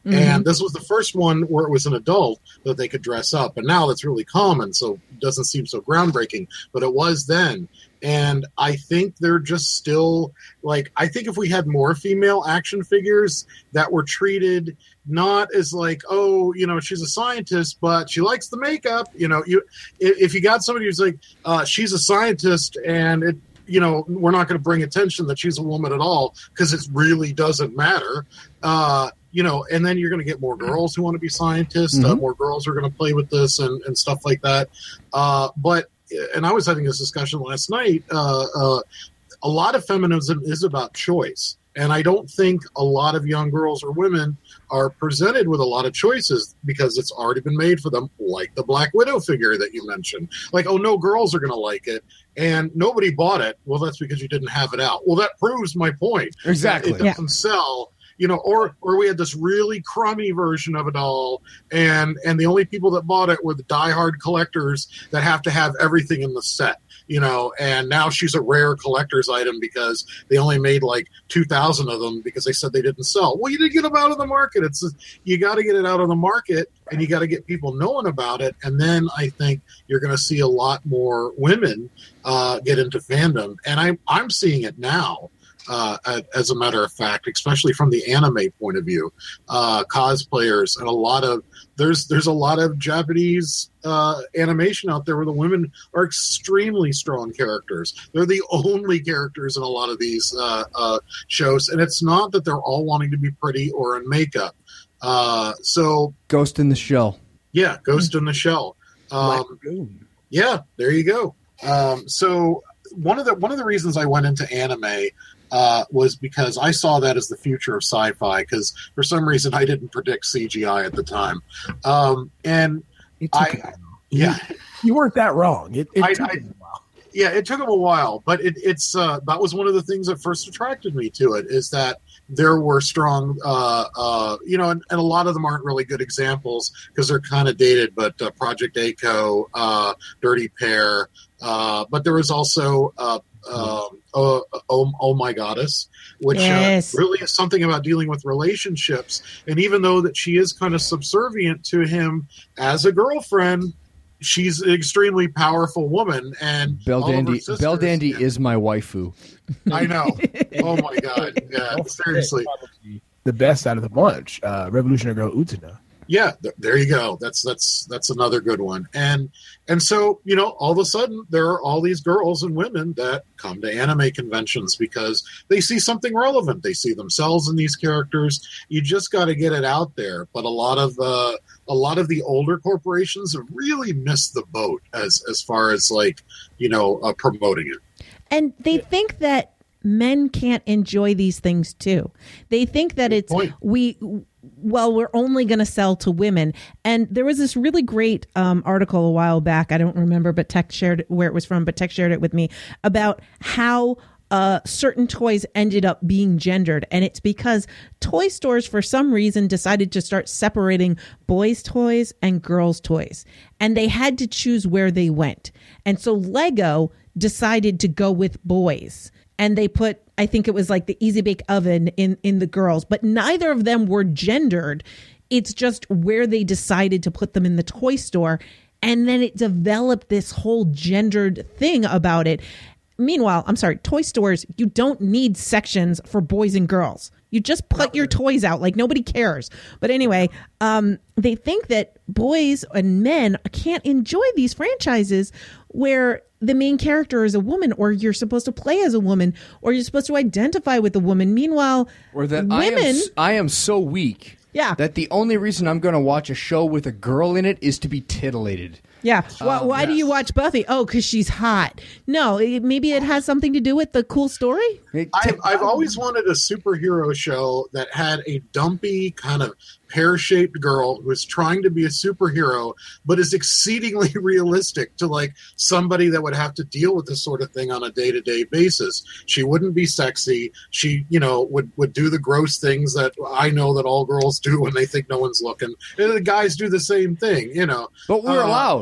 Mhm. And this was the first one where it was an adult that they could dress up. And now that's really common, so it doesn't seem so groundbreaking. But it was then. And I think they're just still, like, I think if we had more female action figures that were treated not as like, oh, you know, she's a scientist, but she likes the makeup. You know, you if, if you got somebody who's like, uh, she's a scientist and it, you know, we're not going to bring attention that she's a woman at all because it really doesn't matter. Uh, you know, and then you're going to get more girls who want to be scientists, Mm-hmm. uh, more girls are going to play with this and, and stuff like that. Uh, but, and I was having this discussion last night, uh, uh, a lot of feminism is about choice. And I don't think a lot of young girls or women are presented with a lot of choices because it's already been made for them, like the Black Widow figure that you mentioned. Like, oh, no girls are going to like it. And nobody bought it. Well, that's because you didn't have it out. Well, that proves my point. Exactly. It doesn't sell. You know, or or we had this really crummy version of it all, and and the only people that bought it were the diehard collectors that have to have everything in the set. You know, and now she's a rare collector's item because they only made like two thousand of them because they said they didn't sell. Well, you didn't get them out of the market. It's you got to get it out of the market, and you got to get people knowing about it, and then I think you're going to see a lot more women uh, get into fandom, and I'm I'm seeing it now. Uh, as a matter of fact, especially from the anime point of view, uh, cosplayers and a lot of there's there's a lot of Japanese uh, animation out there where the women are extremely strong characters. They're the only characters in a lot of these uh, uh, shows, and it's not that they're all wanting to be pretty or in makeup. Uh, so, Ghost in the Shell. Yeah, Ghost in the Shell. Um, yeah, there you go. Um, so one of the one of the reasons I went into anime. Uh, was because I saw that as the future of sci-fi because for some reason I didn't predict C G I at the time. Um, and It took I, a while. yeah, You weren't that wrong. It, it I- took I- a while. yeah, it took him a while, but it, it's uh, that was one of the things that first attracted me to it is that there were strong, uh, uh, you know, and, and a lot of them aren't really good examples because they're kind of dated, but uh, Project A C O, uh, Dirty Pair, uh, but there was also uh, um, oh, oh, oh My Goddess, which Yes. uh, really is something about dealing with relationships. And even though that she is kind of subservient to him as a girlfriend, she's an extremely powerful woman. And Belle all of her Dandy. sisters- Belle Dandy yeah, is my waifu. I know. Oh my god. Yeah, Don't forget, seriously. probably the best out of the bunch, uh, Revolutionary Girl Utena. Yeah, th- there you go. That's that's that's another good one. And and so, you know, all of a sudden there are all these girls and women that come to anime conventions because they see something relevant. They see themselves in these characters. You just got to get it out there. But a lot of uh, a lot of the older corporations have really missed the boat as as far as like, you know, uh, promoting it. And they think that men can't enjoy these things too. They think that it's point. we well, we're only going to sell to women. And there was this really great um, article a while back. I don't remember, but Tech shared where it was from, but Tech shared it with me about how uh, certain toys ended up being gendered. And it's because toy stores, for some reason, decided to start separating boys' toys and girls' toys. And they had to choose where they went. And so Lego decided to go with boys. And they put, I think it was like the Easy Bake Oven in, in the girls, but neither of them were gendered. It's just where they decided to put them in the toy store. And then it developed this whole gendered thing about it. Meanwhile, I'm sorry, toy stores, you don't need sections for boys and girls. You just put your toys out like nobody cares. But anyway, um, they think that boys and men can't enjoy these franchises where the main character is a woman, or you're supposed to play as a woman, or you're supposed to identify with a woman. Meanwhile, Or that women, I am, s- I am so weak Yeah. that the only reason I'm going to watch a show with a girl in it is to be titillated. yeah. Why, why do yes. you watch Buffy? Oh, because she's hot. No, it, maybe it has something to do with the cool story. It- I've, I've always wanted a superhero show that had a dumpy kind of pear-shaped girl who is trying to be a superhero but is exceedingly realistic to like somebody that would have to deal with this sort of thing on a day-to-day basis. She wouldn't be sexy. She, you know, would, would do the gross things that I know that all girls do when they think no one's looking. And the guys do the same thing, you know. but we're Uh, allowed.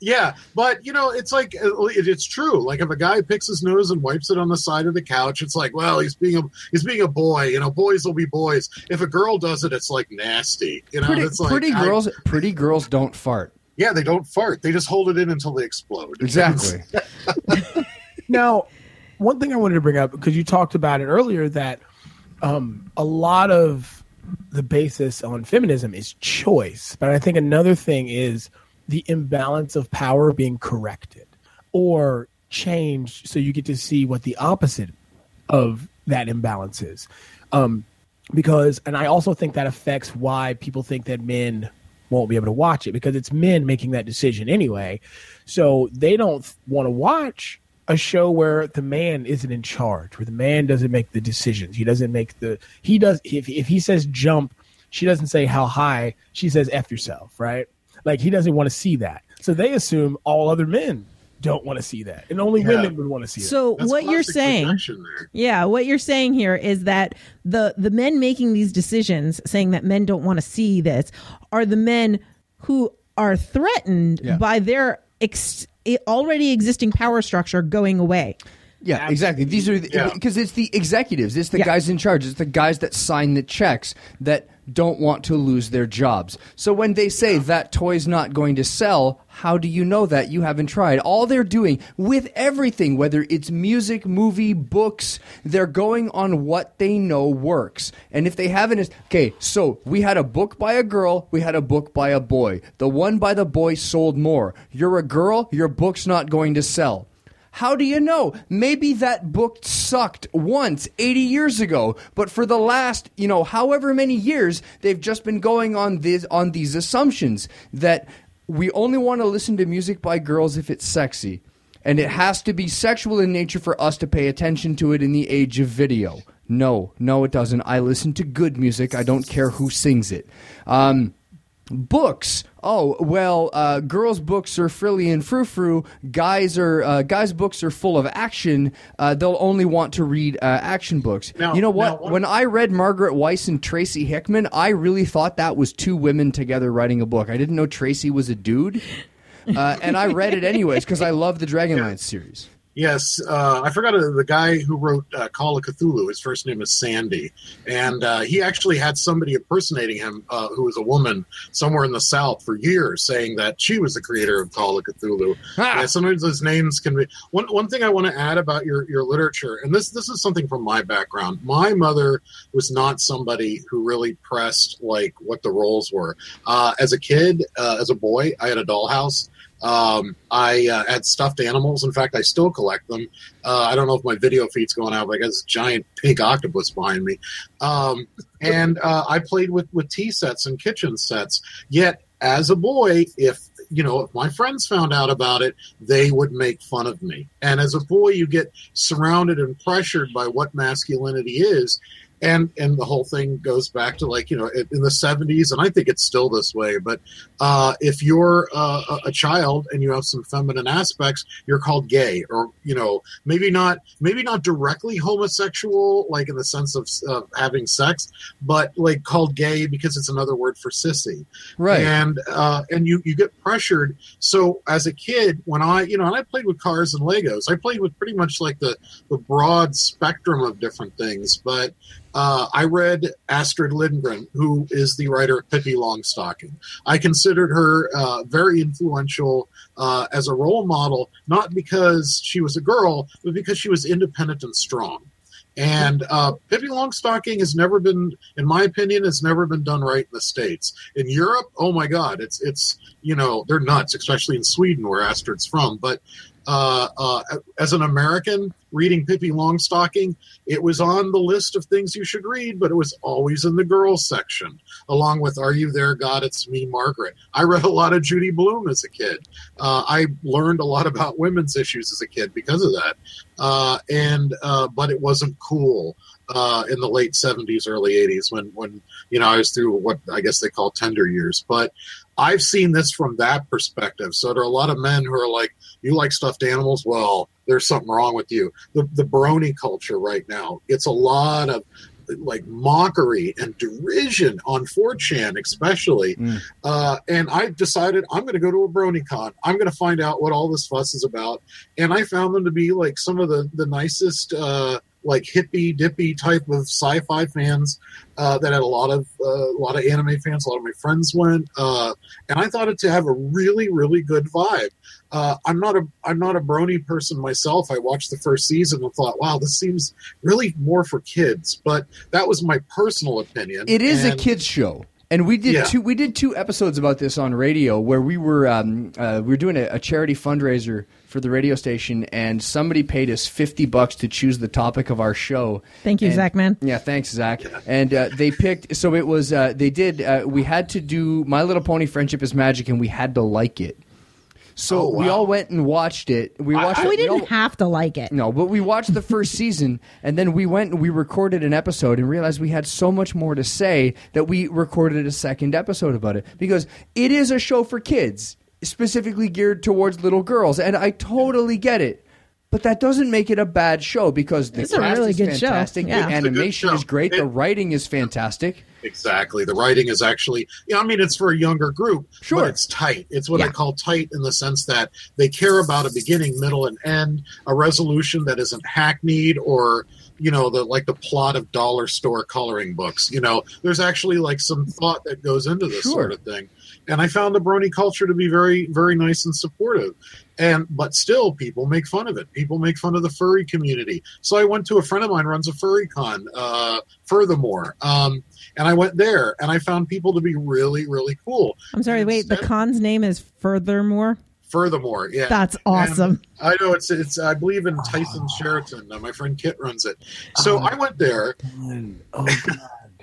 Yeah, but you know, it's like it, it's true. Like if a guy picks his nose and wipes it on the side of the couch, it's like, well, he's being a he's being a boy. You know, boys will be boys. If a girl does it, it's like nasty. You know, pretty, it's like, pretty I, girls. Pretty girls don't fart. Yeah, they don't fart. They just hold it in until they explode. Exactly. Now, one thing I wanted to bring up, because you talked about it earlier, that um, a lot of the basis on feminism is choice, but I think another thing is the imbalance of power being corrected or changed so you get to see what the opposite of that imbalance is. Um, because, and I also think that affects why people think that men won't be able to watch it, because it's men making that decision anyway. So they don't want to watch a show where the man isn't in charge, where the man doesn't make the decisions. He doesn't make the, he does, if, if he says jump, she doesn't say how high, she says F yourself, right? Like he doesn't want to see that. So they assume all other men don't want to see that. And only yeah. women would want to see it. So That's what you're saying, yeah, what you're saying here is that the, the men making these decisions, saying that men don't want to see this, are the men who are threatened yeah. by their ex- already existing power structure going away. Yeah, Absolutely. exactly. These are the, yeah. because it's the executives, it's the yeah. guys in charge, it's the guys that sign the checks that don't want to lose their jobs. So when they say yeah. that toy's not going to sell, how do you know that? You haven't tried. All they're doing with everything, whether it's music, movie, books, they're going on what they know works. And if they haven't, okay, so we had a book by a girl, we had a book by a boy. The one by the boy sold more. You're a girl, your book's not going to sell. How do you know? Maybe that book sucked once eighty years ago, but for the last, you know, however many years, they've just been going on this on these assumptions that we only want to listen to music by girls if it's sexy, and it has to be sexual in nature for us to pay attention to it in the age of video. No, no, it doesn't. I listen to good music. I don't care who sings it. Um, Books. Oh, well, uh, girls' books are frilly and frou-frou. Guys are uh, guys' books are full of action. Uh, they'll only want to read uh, action books. Now, you know what? Now, what? When I read Margaret Weiss and Tracy Hickman, I really thought that was two women together writing a book. I didn't know Tracy was a dude, uh, and I read it anyways because I love the Dragonlance series. Yes, uh, I forgot uh, the guy who wrote uh, Call of Cthulhu. His first name is Sandy, and uh, he actually had somebody impersonating him uh, who was a woman somewhere in the South for years, saying that she was the creator of Call of Cthulhu. Ah. Yeah, sometimes those names can be. One one thing I want to add about your, your literature, and this this is something from my background. My mother was not somebody who really pressed like what the roles were. Uh, as a kid, uh, as a boy, I had a dollhouse. Um, I uh, had stuffed animals. In fact, I still collect them. Uh, I don't know if my video feed's going out, but I got this giant pink octopus behind me. Um, and uh, I played with, with tea sets and kitchen sets. Yet, as a boy, if you know, if my friends found out about it, they would make fun of me. And as a boy, you get surrounded and pressured by what masculinity is. And and the whole thing goes back to, like, you know, in the seventies, and I think it's still this way, but uh, if you're uh, a child and you have some feminine aspects, you're called gay, or, you know, maybe not maybe not directly homosexual, like in the sense of uh, having sex, but like called gay because it's another word for sissy. Right. And uh, and you, you get pressured. So as a kid, when I, you know, and I played with cars and Legos, I played with pretty much like the, the broad spectrum of different things, but Uh, I read Astrid Lindgren, who is the writer of Pippi Longstocking. I considered her uh, very influential uh, as a role model, not because she was a girl, but because she was independent and strong. And uh, Pippi Longstocking has never been, in my opinion, has never been done right in the States. In Europe, oh my God, it's, it's you know, they're nuts, especially in Sweden where Astrid's from. But uh, uh, as an American reading Pippi Longstocking, it was on the list of things you should read, but it was always in the girls section, along with Are You There, God? It's Me, Margaret. I read a lot of Judy Blume as a kid. Uh, I learned a lot about women's issues as a kid because of that. Uh, and uh, but it wasn't cool uh, in the late seventies, early eighties when, when, you know, I was through what I guess they call tender years. But I've seen this from that perspective. So there are a lot of men who are like, you like stuffed animals? Well, there's something wrong with you. The the brony culture right now, it's a lot of like mockery and derision on four chan especially. Mm. Uh, and I decided I'm going to go to a BronyCon. I'm going to find out what all this fuss is about. And I found them to be like some of the, the nicest, uh, like hippy dippy type of sci-fi fans uh, that had a lot of uh, a lot of anime fans. A lot of my friends went, uh, and I thought it to have a really really good vibe. Uh, I'm not a I'm not a brony person myself. I watched the first season and thought, wow, this seems really more for kids. But that was my personal opinion. It is and, a kids show. And we did yeah. two. We did two episodes about this on radio, where we were um, uh, we were doing a, a charity fundraiser for the radio station, and somebody paid us fifty bucks to choose the topic of our show. Thank you, and, Zach, man. Yeah, thanks, Zach. And uh, they picked. So it was. Uh, they did. Uh, we had to do My Little Pony: Friendship is Magic, and we had to like it. So oh, wow. we all went and watched it. We watched. I, it. We didn't we all, have to like it. No, but we watched the first season, and then we went and we recorded an episode and realized we had so much more to say that we recorded a second episode about it, because it is a show for kids, specifically geared towards little girls, and I totally get it. But that doesn't make it a bad show, because the It's a cast really is good show. fantastic, Yeah. the It's a good animation show. is great, It- the writing is fantastic. Exactly. The writing is actually, yeah, I mean, it's for a younger group, Sure. but it's tight. It's what Yeah. I call tight in the sense that they care about a beginning, middle, and end, a resolution that isn't hackneyed or, you know, the like the plot of dollar store coloring books. You know, there's actually like some thought that goes into this Sure. sort of thing. And I found the brony culture to be very, very nice and supportive. And but still, people make fun of it. People make fun of the furry community. So I went to a friend of mine runs a furry con. Uh, furthermore, um, and I went there, and I found people to be really, really cool. I'm sorry, And wait, the instead- con's name is Furthermore? Furthermore, yeah, That's awesome. And I know it's it's. I believe in Tyson Sheraton. Uh, my friend Kit runs it. So Oh. I went there. Oh God.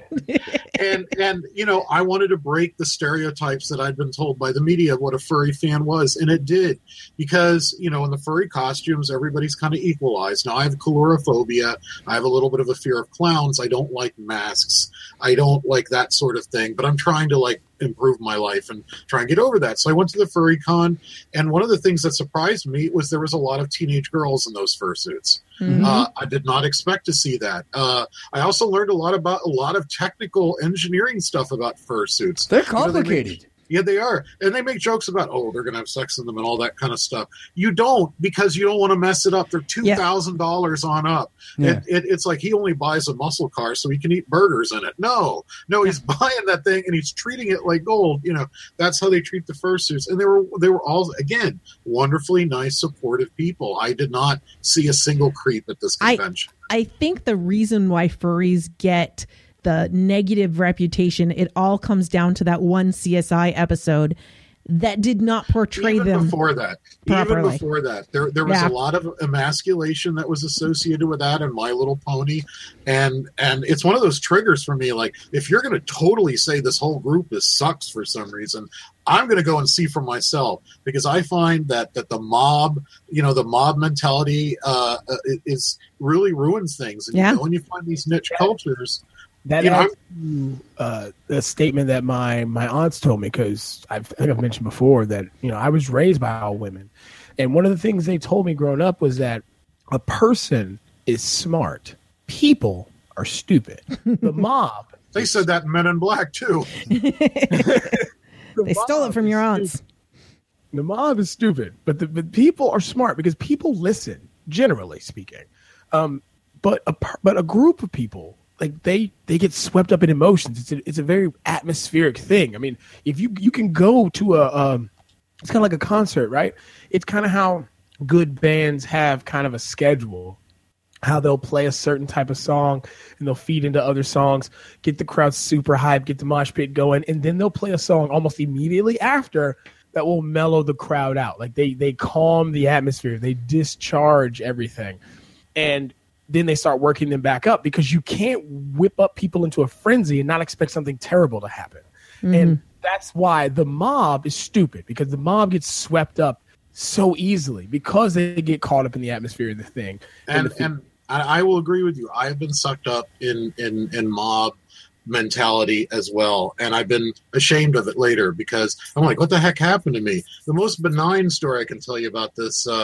and and you know, I wanted to break the stereotypes that I'd been told by the media of what a furry fan was, and it did, because you know, in the furry costumes, everybody's kind of equalized. Now I have coulrophobia. I have a little bit of a fear of clowns. I don't like masks. I don't like that sort of thing. But I'm trying to like improve my life and try and get over that. So I went to the furry con, and one of the things that surprised me was there was a lot of teenage girls in those fursuits. Mhm. Uh, I did not expect to see that. Uh, I also learned a lot about a lot of technical engineering stuff about fursuits. They're You know, they make- complicated. yeah, they are. And they make jokes about, oh, they're going to have sex in them and all that kind of stuff. You don't, because you don't want to mess it up. They're two thousand dollars on up. Yeah. It, it, it's like he only buys a muscle car so he can eat burgers in it. No, no, he's buying that thing and he's treating it like gold. You know, that's how they treat the fursuits. And they were, they were all, again, wonderfully nice, supportive people. I did not see a single creep at this I- convention. I think the reason why furries get the negative reputation, it all comes down to that one C S I episode that did not portray even them before that properly. even before that there there was Yeah. a lot of emasculation that was associated with that in My Little Pony, and and it's one of those triggers for me. Like, if you're going to totally say this whole group is sucks for some reason, I'm going to go and see for myself, because I find that that the mob, you know, the mob mentality uh, uh, is really ruins things. And Yeah. you go and you find these niche cultures. That You know, adds to, uh, a statement that my my aunts told me, because I think I've mentioned before that, you know, I was raised by all women, and one of the things they told me growing up was that a person is smart, people are stupid. The mob, They said that in Men in Black too. the They stole mob it from is your stupid. aunts. The mob is stupid, but the but people are smart, because people listen, generally speaking. Um, but a per- but a group of people, like they they get swept up in emotions. It's a, it's a very atmospheric thing. I mean, if you you can go to a um, it's kind of like a concert, right? It's kind of how good bands have kind of a schedule, how they'll play a certain type of song and they'll feed into other songs, get the crowd super hyped, get the mosh pit going, and then they'll play a song almost immediately after that will mellow the crowd out. Like they they calm the atmosphere, they discharge everything, and then they start working them back up, because you can't whip up people into a frenzy and not expect something terrible to happen. Mm-hmm. And that's why the mob is stupid, because the mob gets swept up so easily because they get caught up in the atmosphere of the thing. and the, and I I will agree with you. I've been sucked up in in in mob mentality as well, and I've been ashamed of it later, because I'm like, what the heck happened to me? The most benign story I can tell you about this uh,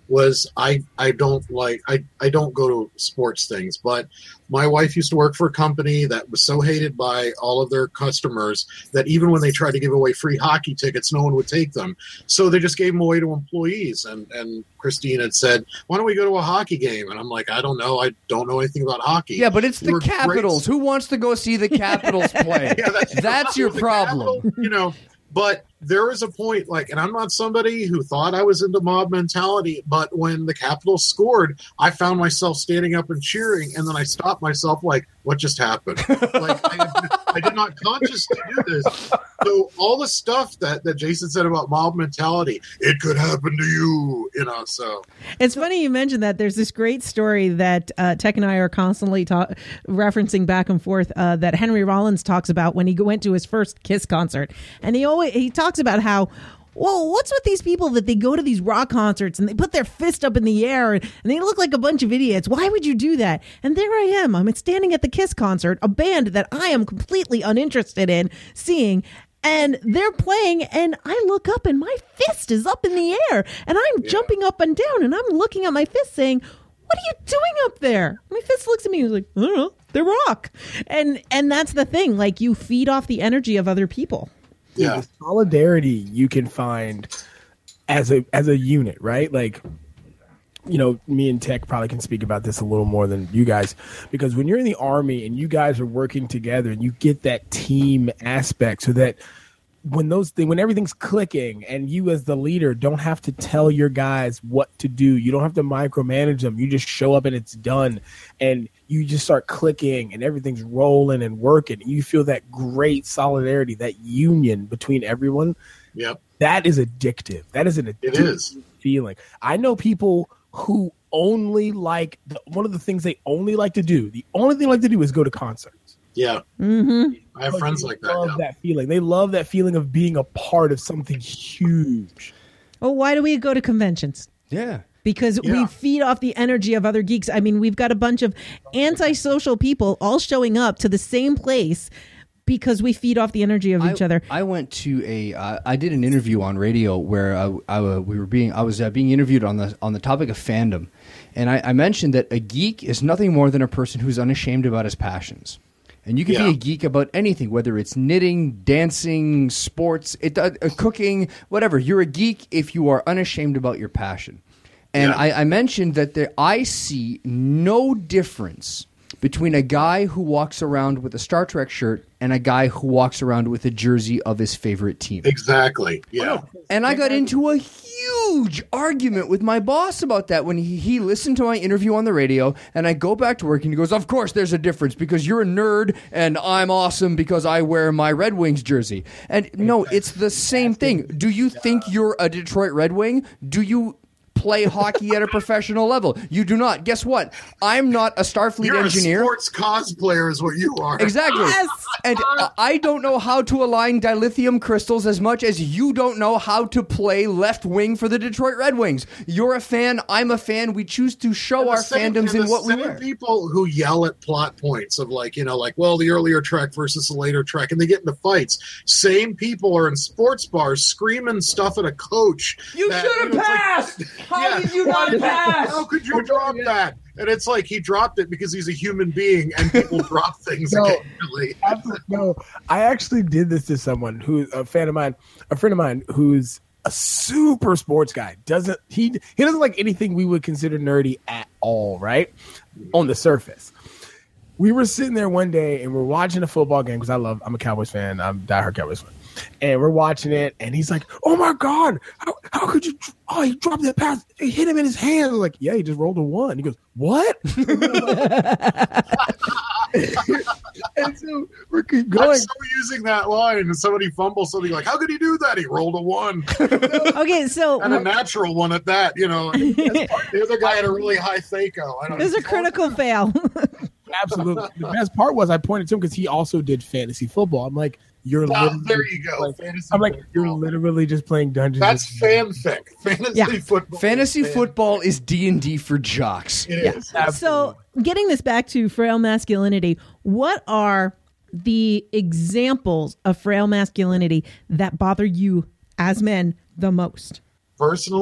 was I I don't like I, I don't go to sports things, but my wife used to work for a company that was so hated by all of their customers that even when they tried to give away free hockey tickets, no one would take them. So they just gave them away to employees. And, and Christine had said, why don't we go to a hockey game? And I'm like, I don't know. I don't know anything about hockey. Yeah, but it's They the were Capitals. great- Who wants to go see the Capitals play? Yeah, that's, That's your the problem. Capitol, you know. But there is a point, like, and I'm not somebody who thought I was into mob mentality, but when the Capitals scored, I found myself standing up and cheering, and then I stopped myself, like, what just happened? Like, I, I did not consciously do this. So all the stuff that, that Jason said about mob mentality, it could happen to you, you know, so. It's funny you mentioned that. There's this great story that uh, Tech and I are constantly ta- referencing back and forth uh, that Henry Rollins talks about when he went to his first Kiss concert. And he always he talks about how, well, what's with these people that they go to these rock concerts and they put their fist up in the air and, and they look like a bunch of idiots. Why would you do that? And there I am. I'm standing at the Kiss concert, a band that I am completely uninterested in seeing. And they're playing, and I look up, and my fist is up in the air, and I'm Yeah. jumping up and down, and I'm looking at my fist saying, what are you doing up there? My fist looks at me and is like, I don't know, they're rock. And and that's the thing. Like, you feed off the energy of other people. Yeah. The solidarity you can find as a as a unit, right? Like, you know, me and Tech probably can speak about this a little more than you guys, because when you're in the Army and you guys are working together and you get that team aspect, so that when those things, when everything's clicking and you as the leader don't have to tell your guys what to do, you don't have to micromanage them, you just show up and it's done, and you just start clicking and everything's rolling and working. You feel that great solidarity, that union between everyone. Yep. That is addictive. That is an addictive It is. feeling. I know people who only like the, one of the things they only like to do. The only thing they like to do is go to concerts. Yeah. Mm-hmm. I have friends like They that. love Yeah. that feeling. They love that feeling of being a part of something huge. Well, why do we go to conventions? Yeah. Because Yeah. we feed off the energy of other geeks. I mean, we've got a bunch of antisocial people all showing up to the same place because we feed off the energy of each I, other. I went to a. Uh, I did an interview on radio where I, I, uh, we were being. I was uh, being interviewed on the on the topic of fandom, and I, I mentioned that a geek is nothing more than a person who's unashamed about his passions. And you can Yeah. be a geek about anything, whether it's knitting, dancing, sports, it, uh, uh, cooking, whatever. You're a geek if you are unashamed about your passion. And Yeah. I, I mentioned that there, I see no difference between a guy who walks around with a Star Trek shirt and a guy who walks around with a jersey of his favorite team. Exactly. Yeah. And I got into a huge argument with my boss about that when he, he listened to my interview on the radio, and I go back to work and he goes, of course there's a difference because you're a nerd and I'm awesome because I wear my Red Wings jersey. And no, it's the same thing. Do you think you're a Detroit Red Wing? Do you play hockey at a professional level? You do not. Guess what? I'm not a Starfleet You're engineer. a sports cosplayer is what you are. Exactly. Yes! And uh, I don't know how to align dilithium crystals as much as you don't know how to play left wing for the Detroit Red Wings. You're a fan. I'm a fan. We choose to show And the our same- fandoms and in the what we same wear. people who yell at plot points of like, you know, like, well, the earlier Trek versus the later Trek, and they get into fights. Same people are in sports bars screaming stuff at a coach. You that, should have know, it's like, passed! How yeah, did you why not did pass? How could you drop that? And it's like he dropped it because he's a human being and people drop things No. occasionally. Absolutely. No, I actually did this to someone who's a fan of mine, a friend of mine who's a super sports guy. Doesn't he? He doesn't like anything we would consider nerdy at all, right? On the surface. We were sitting there one day and we're watching a football game because I love. I'm a Cowboys fan. I'm a diehard Cowboys fan. And we're watching it, and he's like, "Oh my god, how, how could you? Oh, he dropped that pass. He hit him in his hand." I'm like, "Yeah, he just rolled a one." He goes, "What?" And so we're keep I'm going. so using that line, and somebody fumbles something like, "How could he do that? He rolled a one, Okay, so and a natural one at that." You know, the other guy had a really high Thaco. I don't there's know. a critical fail. Absolutely. The best part was I pointed to him because he also did fantasy football. I'm like, you're Wow, literally there you go. like- Fantasy I'm like, football. you're literally just playing Dungeons. That's and- fanfic. Fantasy Yeah. football. Fantasy is fan- football is D and D for jocks. It is. So, getting this back to frail masculinity, what are the examples of frail masculinity that bother you as men the most? Personally,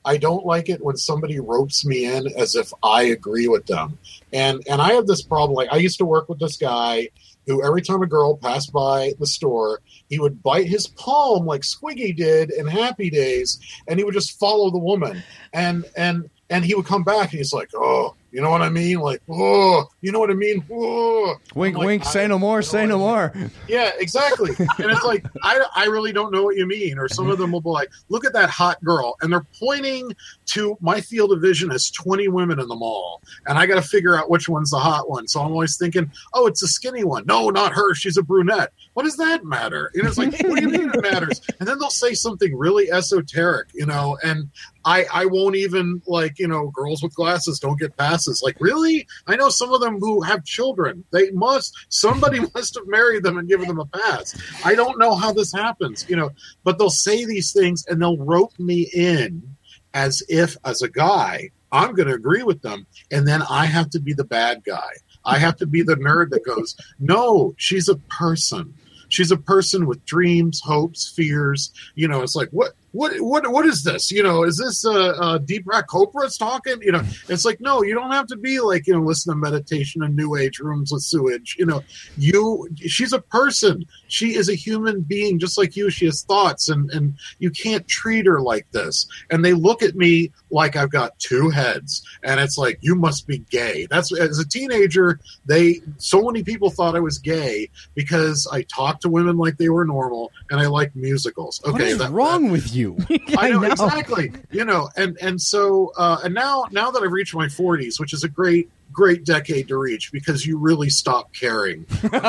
I don't like it when somebody ropes me in as if I agree with them. And and I have this problem. Like I used to work with this guy who every time a girl passed by the store, he would bite his palm like Squiggy did in Happy Days, and he would just follow the woman. And and and he would come back and he's like, oh, you know what I mean? Like, oh, you know what I mean? Oh. Wink, like, wink, say no more, say no more. Yeah, exactly. And it's like, I, I really don't know what you mean. Or some of them will be like, look at that hot girl. And they're pointing to my field of vision as twenty women in the mall. And I got to figure out which one's the hot one. So I'm always thinking, oh, it's a skinny one. No, not her. She's a brunette. What does that matter? And it's like, what do you mean it matters? And then they'll say something really esoteric, you know, and I, I won't even, like, you know, girls with glasses don't get passes. Like, really? I know some of them who have children. They must, somebody must have married them and given them a pass. I don't know how this happens, you know, but they'll say these things and they'll rope me in as if, as a guy, I'm going to agree with them. And then I have to be the bad guy. I have to be the nerd that goes, no, she's a person. She's a person with dreams, hopes, fears. You know, it's like, what, what, what, what is this? You know, is this uh, uh, Deepak Chopra's talking? You know, it's like, no, you don't have to be like, you know, listen to meditation in New Age rooms with sewage. You know, you, she's a person. She is a human being just like you. She has thoughts, and, and you can't treat her like this. And they look at me like I've got two heads, and it's like, you must be gay. That's, as a teenager, they, so many people thought I was gay because I talked to women like they were normal and I like musicals. Okay, what is that, wrong that, with you? I know, I know. exactly. You know, and and so uh, and now now that I've reached my forties, which is a great great decade to reach because you really stop caring.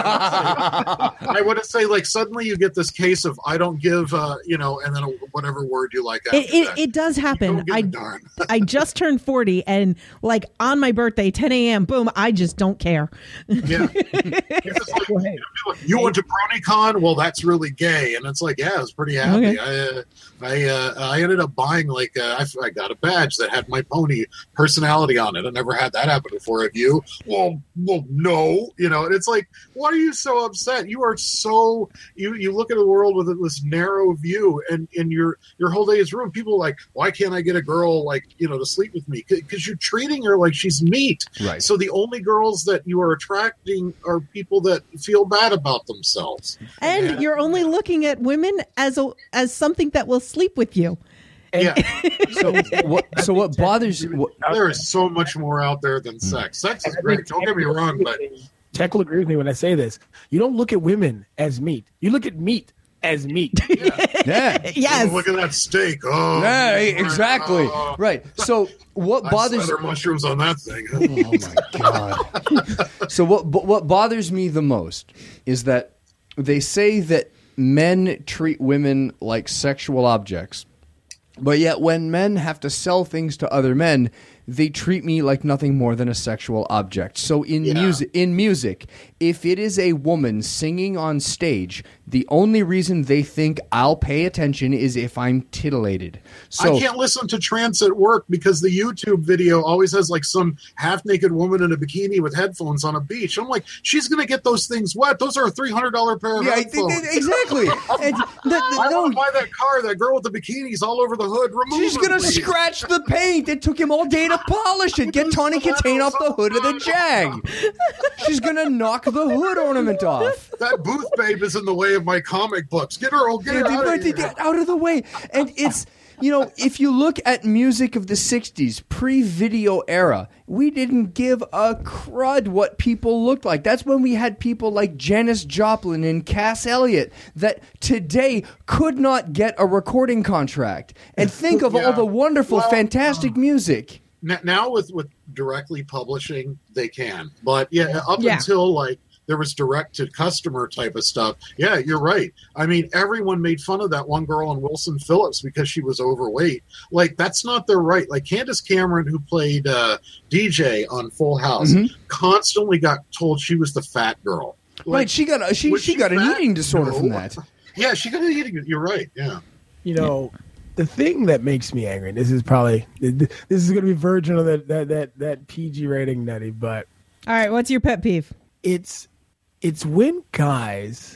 I want to say, like, suddenly you get this case of I don't give, uh, you know, and then a, whatever word you like. After It, it, that. it does happen. Don't give a I darn. I just turned forty, and like on my birthday, ten a.m. Boom! I just don't care. Yeah. It's just like, Well, hey, you went to BronyCon? Well, that's really gay. And it's like, yeah, I was pretty happy. Okay. I uh, I, uh, I ended up buying, like, uh, I, I got a badge that had my pony personality on it. I never had that happen before. Have you? Well, well, no. You know, and it's like, why are you so upset? You are so, you, you look at the world with this narrow view, and, and your, your whole day is ruined. People are like, why can't I get a girl, like, you know, to sleep with me? Because you're treating her like she's meat. Right. So the only girls that you are attracting are people that feel bad about themselves. And Yeah. you're only looking at women as a as something that will sleep with you. Yeah. So what? So what bothers? What, There is so much more out there than sex. Sex is great. Don't get me wrong, but Tech will agree with me when I say this. You don't look at women as meat. You look at meat as meat. yeah. Yes. oh, look at that steak. Oh, Yeah, man. exactly. Oh, Right. So what I bothers? slather mushrooms on that thing. Oh my god. So what? But what bothers me the most is that they say that men treat women like sexual objects, but yet when men have to sell things to other men, they treat me like nothing more than a sexual object. So in Yeah. music, in music, if it is a woman singing on stage, the only reason they think I'll pay attention is if I'm titillated. So I can't listen to trance at work because the YouTube video always has like some half-naked woman in a bikini with headphones on a beach. I'm like, she's going to get those things wet. Those are a three hundred dollars pair of yeah, headphones. exactly. And the, the, I no, want to buy that car. That girl with the bikinis all over the hood. Remove she's her, gonna please. scratch the paint. It took him all day to polish it. Get Tawny Katane off the hood of the Jag. She's gonna knock the hood ornament off. That booth babe is in the way of my comic books. Get her, oh, get her Get out of here. get out of the way. And it's, you know, if you look at music of the sixties, pre-video era, we didn't give a crud what people looked like. That's when we had people like Janis Joplin and Cass Elliot that today could not get a recording contract. And think of Yeah. all the wonderful, Well, fantastic music. N- Now with, with directly publishing, they can. But yeah, up Yeah. until like there was direct to customer type of stuff. Yeah, you're right. I mean, everyone made fun of that one girl in Wilson Phillips because she was overweight. Like, that's not their right. Like Candace Cameron, who played uh, D J on Full House, Mhm. constantly got told she was the fat girl. Like, Right, she got a, she was she she got an fat? eating disorder No. from that. Yeah, she got an eating. You're right. Yeah. You know, the thing that makes me angry, and this is probably this is going to be verging on that that that that P G rating, Nutty, but All right, what's your pet peeve? it's it's when guys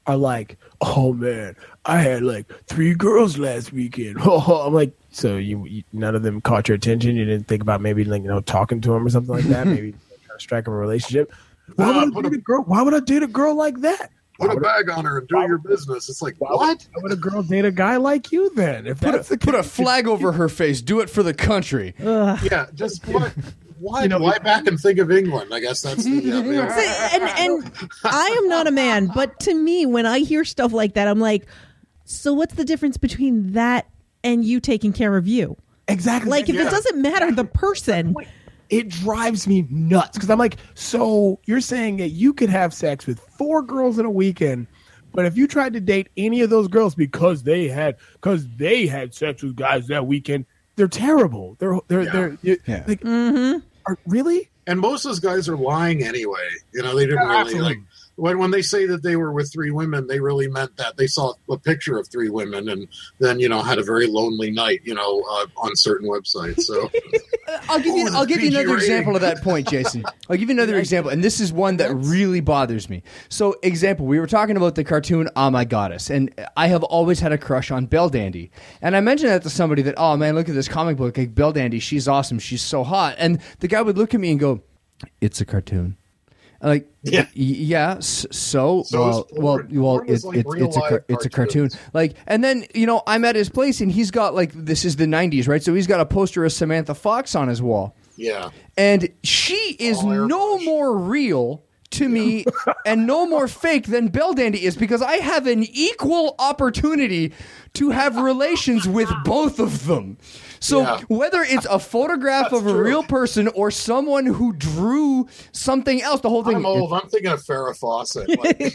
are like, oh man, I had like three girls last weekend. I'm like, so you, you none of them caught your attention? You didn't think about maybe like you know talking to them or something like that? Maybe trying to strike up a relationship. Why Uh, would, I put date a- a girl? Why would I date a girl like that? Put Why a would I- bag on her and do why your would- business. It's like, Why what? would, why would a girl date a guy like you then? If Put that's a, the put a case, flag over her face. Do it for the country. Ugh. Yeah, just what? Why? You know, why back and think of England? I guess that's the. Uh, the See, and and I am not a man, but to me, when I hear stuff like that, I'm like, so what's the difference between that and you taking care of you? exactly. Like, if Yeah. it doesn't matter the person, It drives me nuts because I'm like, so you're saying that you could have sex with four girls in a weekend, but if you tried to date any of those girls because they had because they had sex with guys that weekend, they're terrible. They're they're Yeah. they're you- Yeah. like, mm-hmm. are, really? and most of those guys are lying anyway. You know, they didn't Yeah, really absolutely. like when when they say that they were with three women, they really meant that they saw a picture of three women and then you know had a very lonely night. You know, uh, on certain websites. So I'll give you. Oh, I'll give you P G another rating. example of that point, Jason. I'll give you another example, and this is one that really bothers me. So, example, we were talking about the cartoon "Ah My Goddess," and I have always had a crush on Belle Dandy. And I mentioned that to somebody that, oh man, look at this comic book, like Belle Dandy, she's awesome, she's so hot. And the guy would look at me and go, "It's a cartoon." I'm like, Yeah. y- yeah. s- So, So well, is well, porn. well, Porn is it's like it's real it's a car- life it's a cartoon. cartoons. Like, and then you know, I'm at his place, and he's got like this is the nineties, right? So he's got a poster of Samantha Fox on his wall. yeah, And she is All no airbrush. more real to me and no more fake than Belle Dandy is because I have an equal opportunity to have relations with both of them. So Yeah. whether it's a photograph That's of a true. real person or someone who drew something else, the whole thing. I'm old. I'm thinking of Farrah Fawcett. Like,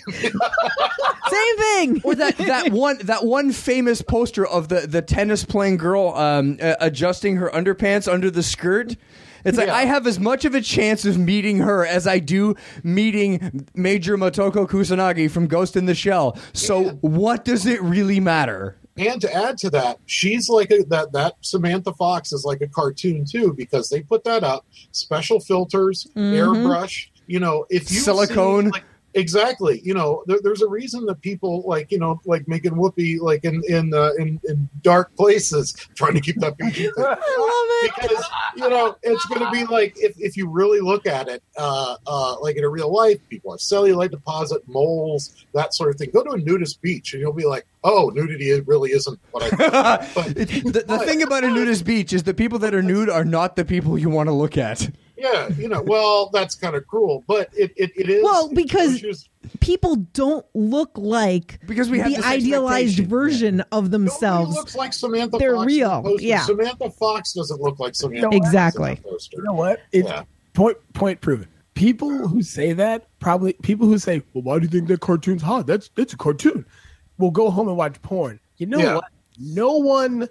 Same thing. Or that, that one that one famous poster of the, the tennis playing girl um, uh, adjusting her underpants under the skirt. It's like Yeah. I have as much of a chance of meeting her as I do meeting Major Motoko Kusanagi from Ghost in the Shell. So Yeah. what does it really matter? and to add to that, she's like a, that. That Samantha Fox is like a cartoon too because they put that up. Special filters, airbrush. You know, if you Silicone. see, like, exactly. You know, there, there's a reason that people like you know like making Whoopi like in in uh, in, in dark places, trying to keep that P G thing. I love it. Because you know it's going to be like if, if you really look at it, uh, uh, like in a real life, people have cellulite deposit, moles, that sort of thing. Go to a nudist beach and you'll be like, oh, nudity really isn't what I thought. But, the the thing about a nudist beach is the people that are nude are not the people you want to look at. yeah, you know, well, that's kind of cruel, but it, it, it is. Well, because- it's just- People don't look like Because we have the this idealized expectation. version of nobody themselves. looks like Samantha They're Fox. real, in the poster. yeah. Samantha Fox doesn't look like Samantha know, Fox in Exactly. that poster. You know what? It, Yeah. Point point proven. People who say that probably people who say, "Well, why do you think that cartoon's hot? That's that's a cartoon." Will go home and watch porn. You know Yeah. what? No one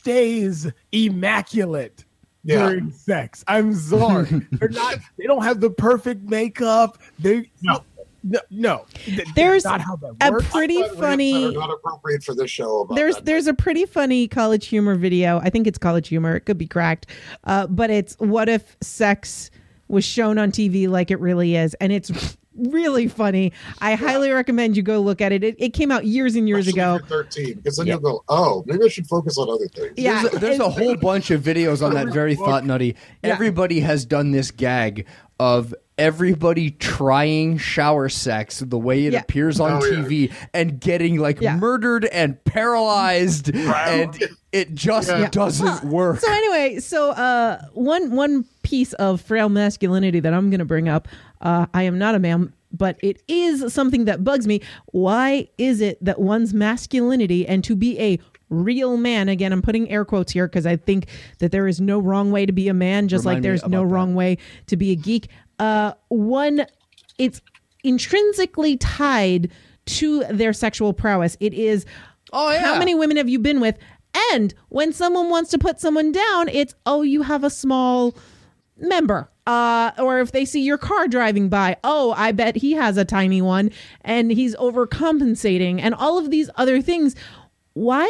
stays immaculate Yeah. during sex. I'm sorry. They're not. They don't have the perfect makeup. They No. no. no. That's There's not how that a works. pretty But rants funny. that are not appropriate for this show. About There's that. there's a pretty funny College Humor video. I think it's College Humor. It could be cracked, uh, but it's what if sex was shown on T V like it really is, and it's really funny. I highly recommend you go look at it. It, it came out years and years Especially ago. if you're thirteen, because then you'll go, oh, maybe I should focus on other things. Yeah, There's a, there's a it- whole bunch of videos on that very thought nutty. Yeah. Everybody has done this gag of everybody trying shower sex the way it Yeah. appears on Oh, yeah. T V and getting like Yeah. murdered and paralyzed and it just Yeah. doesn't work. So anyway, so uh, one one piece of frail masculinity that I'm going to bring up. Uh, I am not a man, but it is something that bugs me. Why is it that one's masculinity and to be a real man, again, I'm putting air quotes here because I think that there is no wrong way to be a man, just Remind like me there's no about that. wrong way to be a geek. Uh, one, it's intrinsically tied to their sexual prowess. It is, Oh, yeah. how many women have you been with? And when someone wants to put someone down, it's, oh, you have a small member. Uh, or if they see your car driving by, oh, I bet he has a tiny one and he's overcompensating and all of these other things. Why is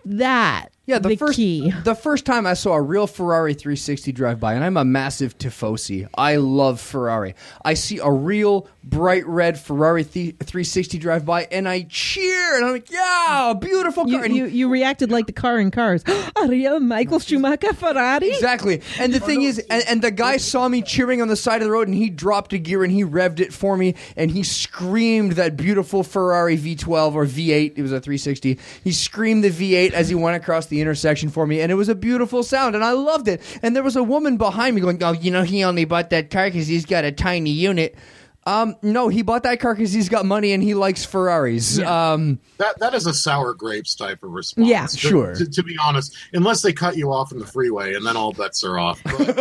that Yeah, the, the first key. the first time I saw a real Ferrari three sixty drive by, and I'm a massive Tifosi. I love Ferrari. I see a real bright red Ferrari th- three sixty drive by, and I cheer, and I'm like, yeah, beautiful car. You, And you, you reacted like the car in Cars. Are you Michael Schumacher Ferrari? Exactly. And the thing is, and, and the guy saw me cheering on the side of the road, and he dropped a gear, and he revved it for me, and he screamed that beautiful Ferrari V twelve or V eight. It was a three sixty. He screamed the V eight as he went across the intersection for me, and it was a beautiful sound, and I loved it. And there was a woman behind me going, oh, you know, he only bought that car because he's got a tiny unit. Um, no, he bought that car because he's got money and he likes Ferraris. Yeah. Um, That that is a sour grapes type of response. Yeah. To- Sure. To, to be honest, unless they cut you off in the freeway, and then all bets are off. But,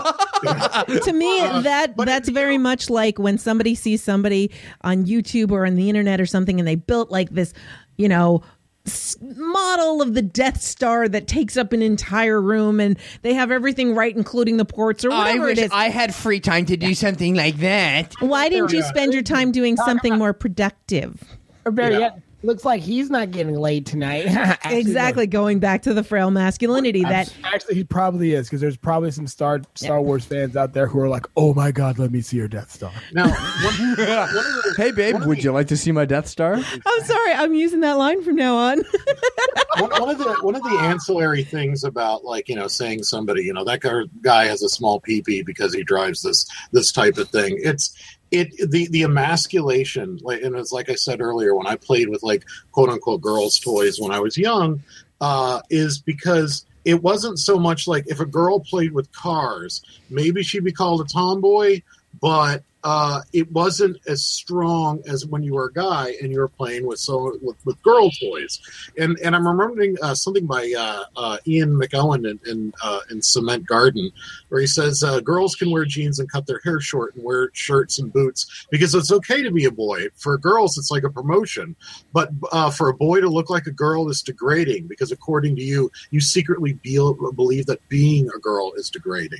uh, To me, Uh, that but that's it- very much like when somebody sees somebody on YouTube or on the internet or something, and they built like this, you know, s- model of the Death Star that takes up an entire room, and they have everything right, including the ports or whatever it is. I had free time to do something like that. Why didn't you Yeah. spend your time doing something more productive? Or better Yeah. yet, looks like he's not getting laid tonight. Actually, Exactly, going back to the frail masculinity no. that Actually, he probably is, because there's probably some Star Star Wars fans out there who are like, "Oh my God, let me see your Death Star." now, one, one of the- Hey, babe, one of would the- you like to see my Death Star? I'm sorry, I'm using that line from now on. one, one of the one of the ancillary things about, like, you know, saying somebody, you know, that guy, guy has a small pee-pee because he drives this this type of thing. It's it the the emasculation, like, and it's like I said earlier, when I played with, like, quote unquote girls' toys when I was young, uh, is because it wasn't so much like if a girl played with cars, maybe she'd be called a tomboy, but uh, it wasn't as strong as when you were a guy and you were playing with so with, with girl toys. And and I'm remembering uh, something by uh, uh, Ian McEwan in in, uh, in Cement Garden, where he says uh, girls can wear jeans and cut their hair short and wear shirts and boots because it's okay to be a boy. For girls, it's like a promotion, but uh, for a boy to look like a girl is degrading because, according to you, you secretly be- believe that being a girl is degrading.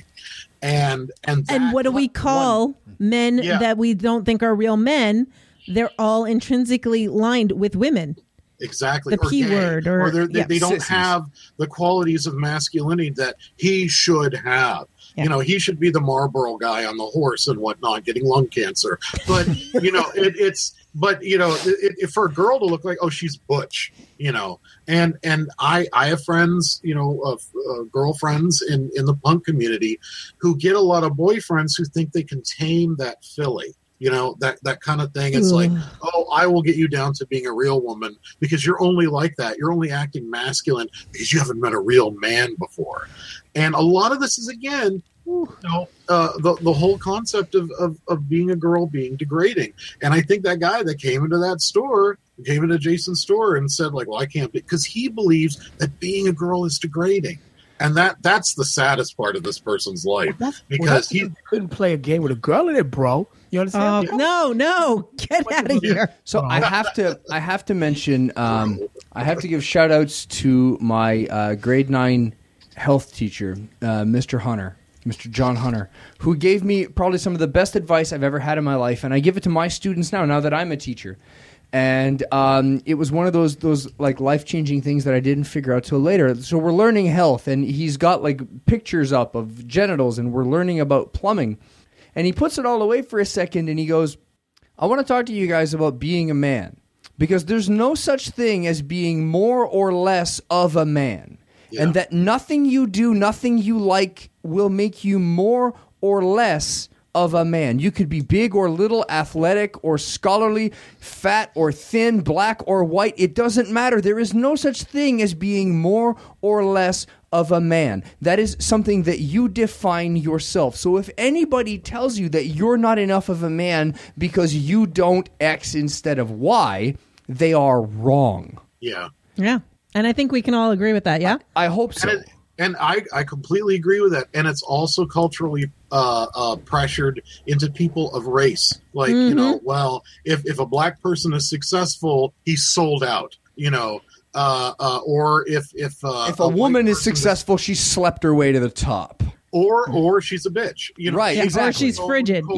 And and And that- what do we call men Yeah. that we don't think are real men? They're all intrinsically lined with women. Exactly. The P gay, word, or- they're- they, yeah. they don't Sissies. have the qualities of masculinity that he should have. Yeah. You know, he should be the Marlboro guy on the horse and whatnot, getting lung cancer. But, you know, it, it's, but, you know, it, it, for a girl to look like, oh, she's butch, you know, and, and I, I have friends, you know, of uh, girlfriends in, in the punk community who get a lot of boyfriends who think they can tame that filly. You know, that, that kind of thing. It's like, oh, I will get you down to being a real woman because you're only like that. You're only acting masculine because you haven't met a real man before. And a lot of this is, again, you know, uh, the, the whole concept of, of, of being a girl being degrading. And I think that guy that came into that store, came into Jason's store and said, like, well, I can't be, because he believes that being a girl is degrading. And that that's the saddest part of this person's life, That's, because well, that's he because you couldn't play a game with a girl in it, bro. You Oh, understand? no, no. Get out of here. So I have to I have to mention um, I have to give shout outs to my uh, grade nine health teacher, uh, Mister Hunter, Mister John Hunter, who gave me probably some of the best advice I've ever had in my life, and I give it to my students now, now that I'm a teacher. And um, it was one of those those like life changing things that I didn't figure out till later. So we're learning health, and he's got like pictures up of genitals, and we're learning about plumbing. And he puts it all away for a second, and he goes, I want to talk to you guys about being a man, because there's no such thing as being more or less of a man. Yeah. And that nothing you do, nothing you like will make you more or less of a man. You could be big or little, athletic or scholarly, fat or thin, black or white. It doesn't matter. There is no such thing as being more or less of a man. That is something that you define yourself. So if anybody tells you that you're not enough of a man because you don't X instead of Y, they are wrong. yeah. Yeah. And I think we can all agree with that, yeah? I hope so. And, it, and I, I completely agree with that. And it's also culturally uh, uh, pressured into people of race. Like, you know, well, if, if a black person is successful, he's sold out, you know. Uh, uh, or if if uh, If a woman white is person successful, she slept her way to the top. or or she's a bitch, you know. Right, Yeah, exactly. Or she's frigid, Totally- yeah.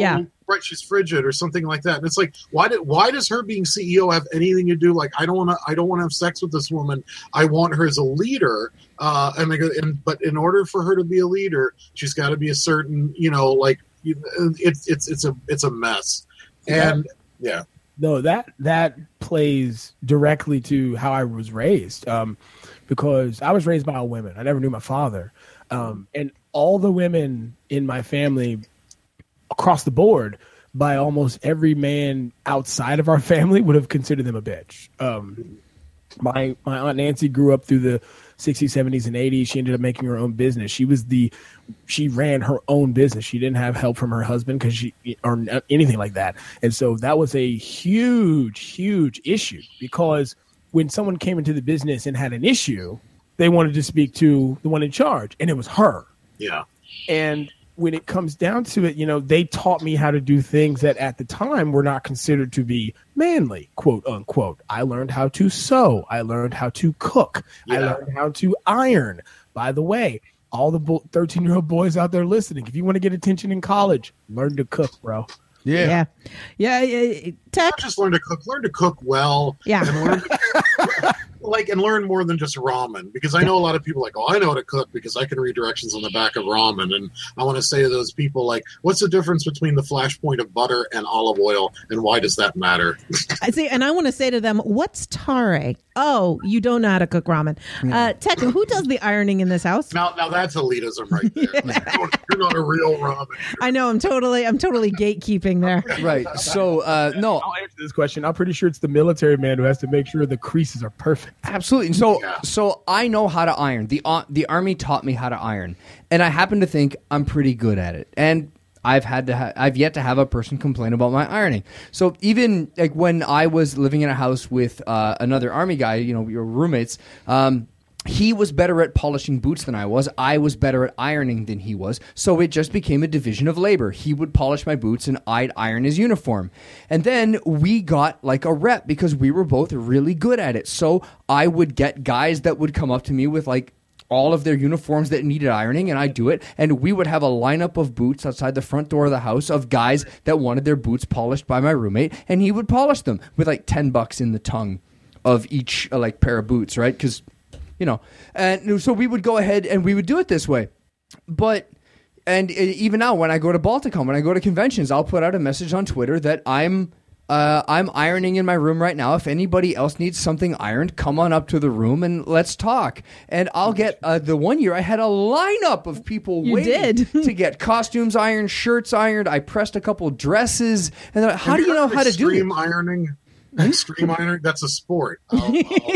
right, she's frigid or something like that. And it's like, why did why does her being C E O have anything to do? Like, I don't want to I don't want to have sex with this woman. I want her as a leader. Uh, and, they go, and but in order for her to be a leader, she's got to be a certain, you know, like it's it's it's a it's a mess. And yeah. No, that that plays directly to how I was raised, um, because I was raised by all women. I never knew my father, um, and all the women in my family, across the board, by almost every man outside of our family, would have considered them a bitch. Um, my my aunt Nancy grew up through the sixties, seventies, and eighties. She ended up making her own business. She was the she ran her own business. She didn't have help from her husband because she or anything like that. And so that was a huge, huge issue, because when someone came into the business and had an issue, they wanted to speak to the one in charge, and it was her. Yeah. And when it comes down to it, you know, they taught me how to do things that at the time were not considered to be manly, quote unquote. I learned how to sew. I learned how to cook. Yeah. I learned how to iron. By the way, all the thirteen-year-old boys out there listening, if you want to get attention in college, learn to cook, bro. Yeah. Yeah. yeah. Tech. Not just learn to cook, learn to cook well. Yeah. And learn to, like, and learn more than just ramen, because I know a lot of people like, oh, I know how to cook because I can read directions on the back of ramen. And I want to say to those people, like, what's the difference between the flash point of butter and olive oil, and why does that matter? I see. And I want to say to them, what's tare? Oh, you don't know how to cook ramen. Uh, Tech, who does the ironing in this house? Now, now that's elitism right there. You're, you're not a real ramen. I know. I'm totally, I'm totally gatekeeping there. Right. So, uh, no. I'll answer this question. I'm pretty sure it's the military man who has to make sure the creases are perfect. Absolutely. So, Yeah. so I know how to iron. The uh, the army taught me how to iron, and I happen to think I'm pretty good at it. And I've had to ha- I've yet to have a person complain about my ironing. So even like when I was living in a house with uh, another army guy, you know, we were roommates. Um, He was better at polishing boots than I was. I was better at ironing than he was. So it just became a division of labor. He would polish my boots and I'd iron his uniform. And then we got like a rep because we were both really good at it. So I would get guys that would come up to me with like all of their uniforms that needed ironing, and I'd do it. And we would have a lineup of boots outside the front door of the house of guys that wanted their boots polished by my roommate, and he would polish them with like ten bucks in the tongue of each uh, like pair of boots, right? Because You know, and so we would go ahead and we would do it this way. But, and even now when I go to Balticon, when I go to conventions, I'll put out a message on Twitter that I'm uh, I'm ironing in my room right now. If anybody else needs something ironed, come on up to the room and let's talk. And I'll get, uh, the one year I had a lineup of people you waiting did. to get costumes ironed, shirts ironed. I pressed a couple dresses. And they're like, how do you know how to do it? Extreme ironing? Extreme ironing? That's a sport. I'll, I'll,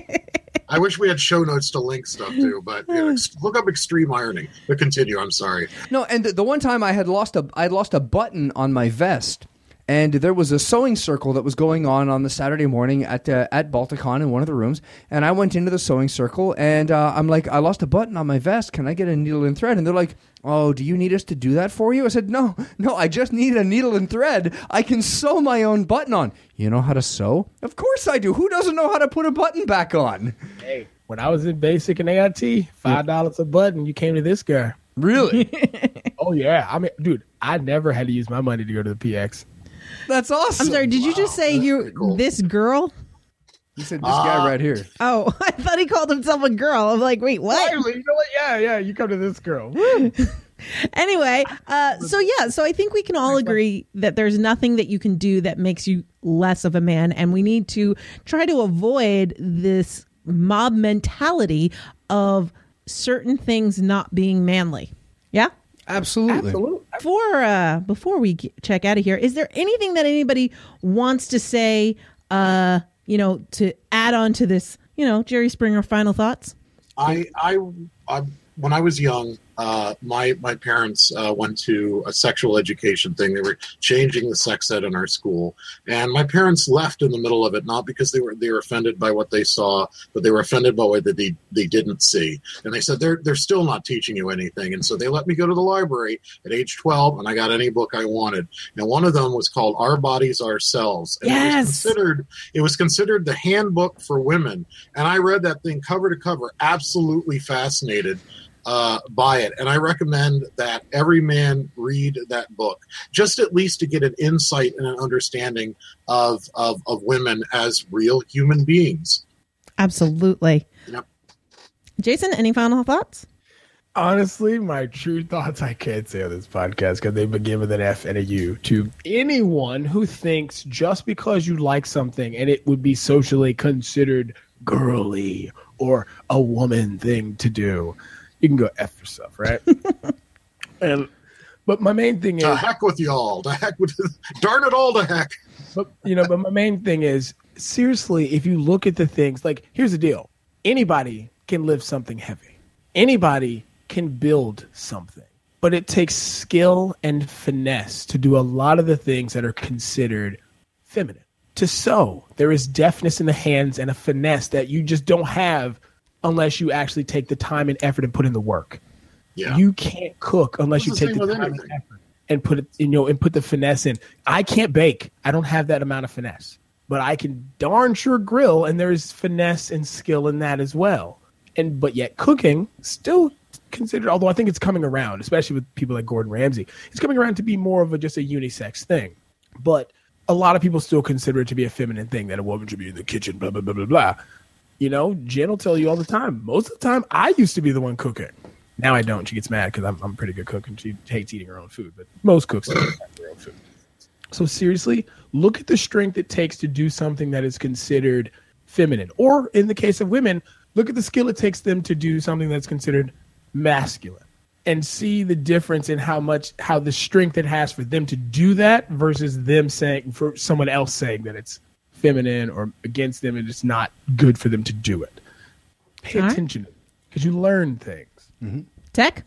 I wish we had show notes to link stuff to, but you know, ex- look up extreme ironing. But continue. I'm sorry. No, and the, the one time I had lost a I had lost a button on my vest, and there was a sewing circle that was going on on the Saturday morning at uh, at Balticon in one of the rooms, and I went into the sewing circle, and uh, I'm like, I lost a button on my vest. Can I get a needle and thread? And they're like, oh, do you need us to do that for you? I said, no, no, I just need a needle and thread. I can sew my own button on. You know how to sew? Of course I do. Who doesn't know how to put a button back on? Hey, when I was in basic and A I T, five dollars a button, you came to this guy. Really? Oh, yeah. I mean, dude, I never had to use my money to go to the P X. That's awesome. I'm sorry, did you just say that's you pretty cool. this girl? He said this guy right here. Oh, I thought he called himself a girl. I'm like, wait, what? Finally, you know what? Yeah, yeah, you come to this girl. Anyway, uh, so yeah, so I think we can all agree that there's nothing that you can do that makes you less of a man, and we need to try to avoid this mob mentality of certain things not being manly. Yeah? Absolutely. Absolutely. Before uh, before we g- check out of here, is there anything that anybody wants to say, uh, you know, to add on to this, you know, Jerry Springer final thoughts? I, I, I when I was young, uh, my my parents uh, went to a sexual education thing. They were changing the sex ed in our school, and my parents left in the middle of it, not because they were they were offended by what they saw, but they were offended by what they they didn't see. And they said they're they're still not teaching you anything, and so they let me go to the library at age twelve, and I got any book I wanted. And one of them was called Our Bodies, Ourselves. And Yes. it was considered it was considered the handbook for women, and I read that thing cover to cover, absolutely fascinated. uh, buy it. And I recommend that every man read that book, just at least to get an insight and an understanding of, of, of women as real human beings. Absolutely. Yep. Jason, any final thoughts? Honestly, my true thoughts I can't say on this podcast because they begin with an F and a U. To anyone who thinks just because you like something and it would be socially considered girly or a woman thing to do, you can go F yourself, right? and but my main thing is to heck with y'all. To heck with darn it all to heck. But you know, but my main thing is seriously, if you look at the things, like here's the deal: anybody can lift something heavy. Anybody can build something, but it takes skill and finesse to do a lot of the things that are considered feminine. To sew, there is deftness in the hands and a finesse that you just don't have unless you actually take the time and effort and put in the work. Yeah. You can't cook unless It's you the take same the with time anything. and effort and put it, you know, and put the finesse in. I can't bake. I don't have that amount of finesse, but I can darn sure grill, and there's finesse and skill in that as well. And but yet cooking still considered, although I think it's coming around, especially with people like Gordon Ramsay, it's coming around to be more of a just a unisex thing. But a lot of people still consider it to be a feminine thing, that a woman should be in the kitchen, blah, blah, blah, blah, blah. You know, Jen will tell you all the time. Most of the time, I used to be the one cooking. Now I don't. She gets mad because I'm, I'm a pretty good cook and she hates eating her own food. But most cooks don't have their own food. So seriously, look at the strength it takes to do something that is considered feminine. Or in the case of women, look at the skill it takes them to do something that's considered masculine, and see the difference in how much, how the strength it has for them to do that versus them saying, for someone else saying that it's feminine or against them and it's not good for them to do it. Pay All right. attention because you learn things. Mm-hmm. Tech?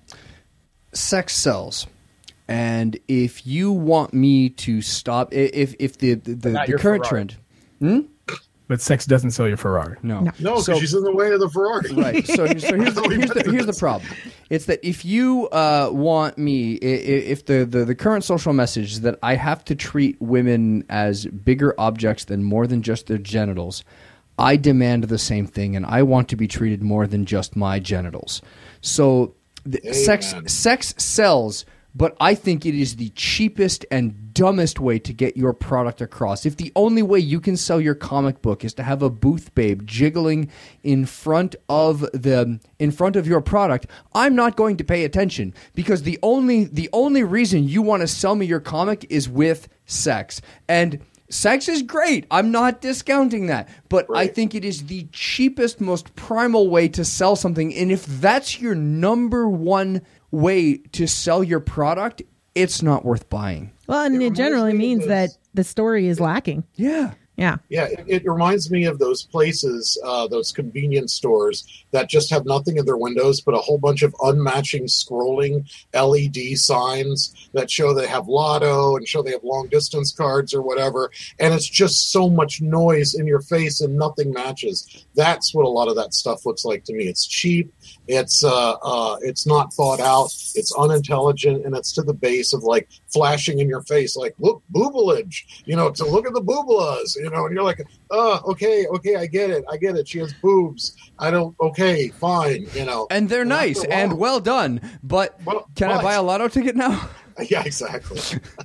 Sex sells. And if you want me to stop, i- if if the the, the, not the your current Ferrari. trend, But sex doesn't sell your Ferrari. no, No. No, because So- she's in the way of the Ferrari. right. So, so here's, the, here's, the, here's the problem. It's that if you uh, want me, i- i- if the, the, the current social message is that I have to treat women as bigger objects than more than just their genitals, I demand the same thing, and I want to be treated more than just my genitals. So the, sex Amen. sex sells, but I think it is the cheapest and dumbest way to get your product across. If the only way you can sell your comic book is to have a booth babe jiggling in front of the in front of your product, I'm not going to pay attention, because the only the only reason you want to sell me your comic is with sex. And sex is great. I'm not discounting that. But I Right. think it is the cheapest, most primal way to sell something. And if that's your number one way to sell your product, it's not worth buying. Well, and It it, reminds generally me of means those- that the story is lacking. Yeah. Yeah. Yeah, it, it reminds me of those places, uh, those convenience stores that just have nothing in their windows but a whole bunch of unmatching scrolling L E D signs that show they have lotto and show they have long distance cards or whatever. And it's just so much noise in your face and nothing matches. That's what a lot of that stuff looks like to me. It's cheap. It's uh, uh, it's not thought out. It's unintelligent, and it's to the base of like flashing in your face, like look, boobalage. You know, to look at the boobalas. You know, and you're like, oh, okay, okay, I get it, I get it. She has boobs. I don't. Okay, fine. You know, And they're And nice after a and while- well done. But Well, can I but- buy a lotto ticket now? yeah, exactly.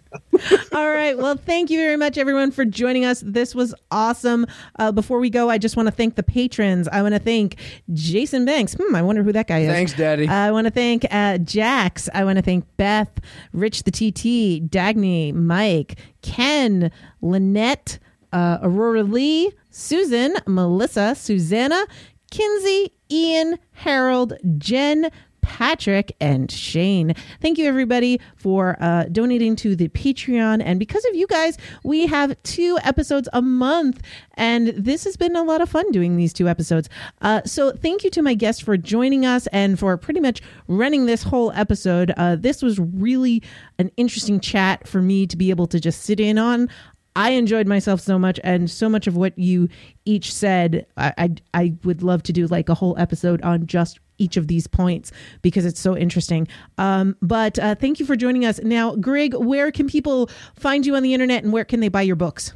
All right. Well, thank you very much, everyone, for joining us. This was awesome. Uh, before we go, I just want to thank the patrons. I want to thank Jason Banks. Hmm, I wonder who that guy is. Thanks, Daddy. I want to thank uh, Jax. I want to thank Beth, Rich the T T, Dagny, Mike, Ken, Lynette, uh, Aurora Lee, Susan, Melissa, Susanna, Kinsey, Ian, Harold, Jen, Patrick, and Shane. Thank you, everybody, for uh, donating to the Patreon. And because of you guys, we have two episodes a month. And this has been a lot of fun doing these two episodes. Uh, so thank you to my guests for joining us and for pretty much running this whole episode. Uh, this was really an interesting chat for me to be able to just sit in on. I enjoyed myself so much, and so much of what you each said, I, I I would love to do like a whole episode on just each of these points because it's so interesting. Um, but uh, thank you for joining us. Now, Greg, where can people find you on the internet, and where can they buy your books?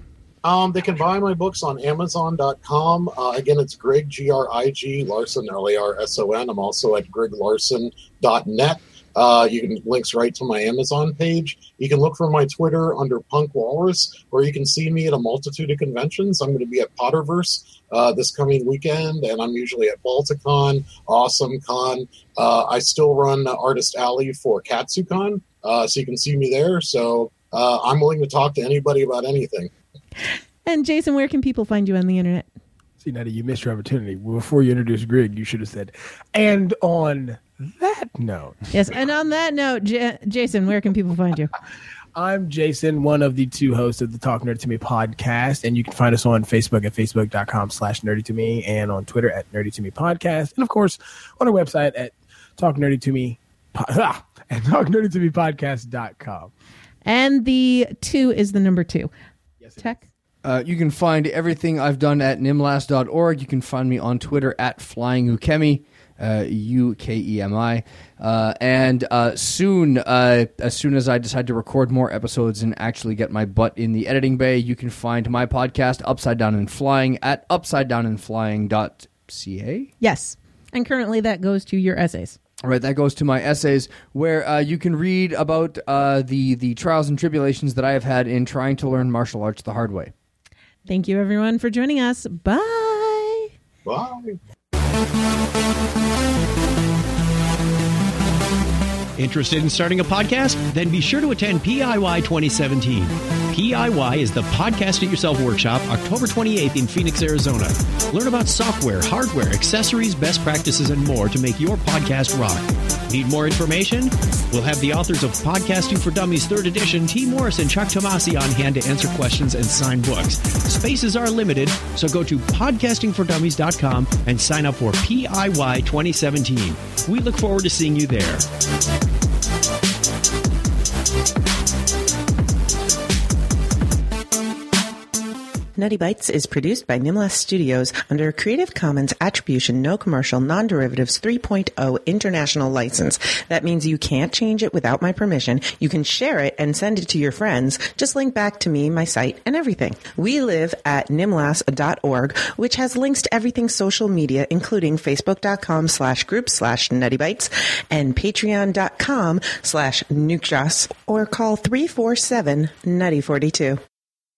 Um, they can buy my books on Amazon dot com. Uh, again, it's Grig, G R I G, Larson, L A R S O N. I'm also at Grig Larson dot net. Uh, you can links right to my Amazon page. You can look for my Twitter under Punk Walrus, or you can see me at a multitude of conventions. I'm going to be at Potterverse uh, this coming weekend, and I'm usually at Balticon, AwesomeCon. Uh, I still run uh, Artist Alley for KatsuCon, uh, so you can see me there. So uh, I'm willing to talk to anybody about anything. And Jason, where can people find you on the internet? See, Nettie, you missed your opportunity. Before you introduced Grig, you should have said, and on that note. Yes, and on that note, J- Jason, where can people find you? I'm Jason, one of the two hosts of the Talk Nerdy to Me podcast, and you can find us on Facebook at facebook.com slash nerdy to me and on Twitter at nerdy to me podcast, and of course on our website at talk nerdy to me at talk nerdy to me podcast dot com. And the two is the number two. Yes, Tech. Uh, you can find everything I've done at nimlas dot org. You can find me on Twitter at Flying Ukemi, uh, U K E M I. Uh, and uh, soon, uh, as soon as I decide to record more episodes and actually get my butt in the editing bay, you can find my podcast, Upside Down and Flying, at upside down and flying dot c a. Yes. And currently that goes to your essays. All right, that goes to my essays, where uh, you can read about uh, the, the trials and tribulations that I have had in trying to learn martial arts the hard way. Thank you, everyone, for joining us. Bye. Bye. Interested in starting a podcast? Then be sure to attend P I Y twenty seventeen. P I Y is the Podcast It Yourself workshop, October twenty-eighth in Phoenix, Arizona. Learn about software, hardware, accessories, best practices, and more to make your podcast rock. Need more information? We'll have the authors of Podcasting for Dummies third edition, T. Morris and Chuck Tomasi, on hand to answer questions and sign books. Spaces are limited, so go to podcasting for dummies dot com and sign up for P I Y twenty seventeen. We look forward to seeing you there. Nutty Bites is produced by Nimlas Studios under a Creative Commons Attribution No Commercial Non-Derivatives three point oh International License. That means you can't change it without my permission. You can share it and send it to your friends. Just link back to me, my site, and everything. We live at nimlas dot org, which has links to everything social media, including facebook.com slash group slash Nutty Bites and patreon.com slash nukejoss, or call three four seven, nutty forty-two.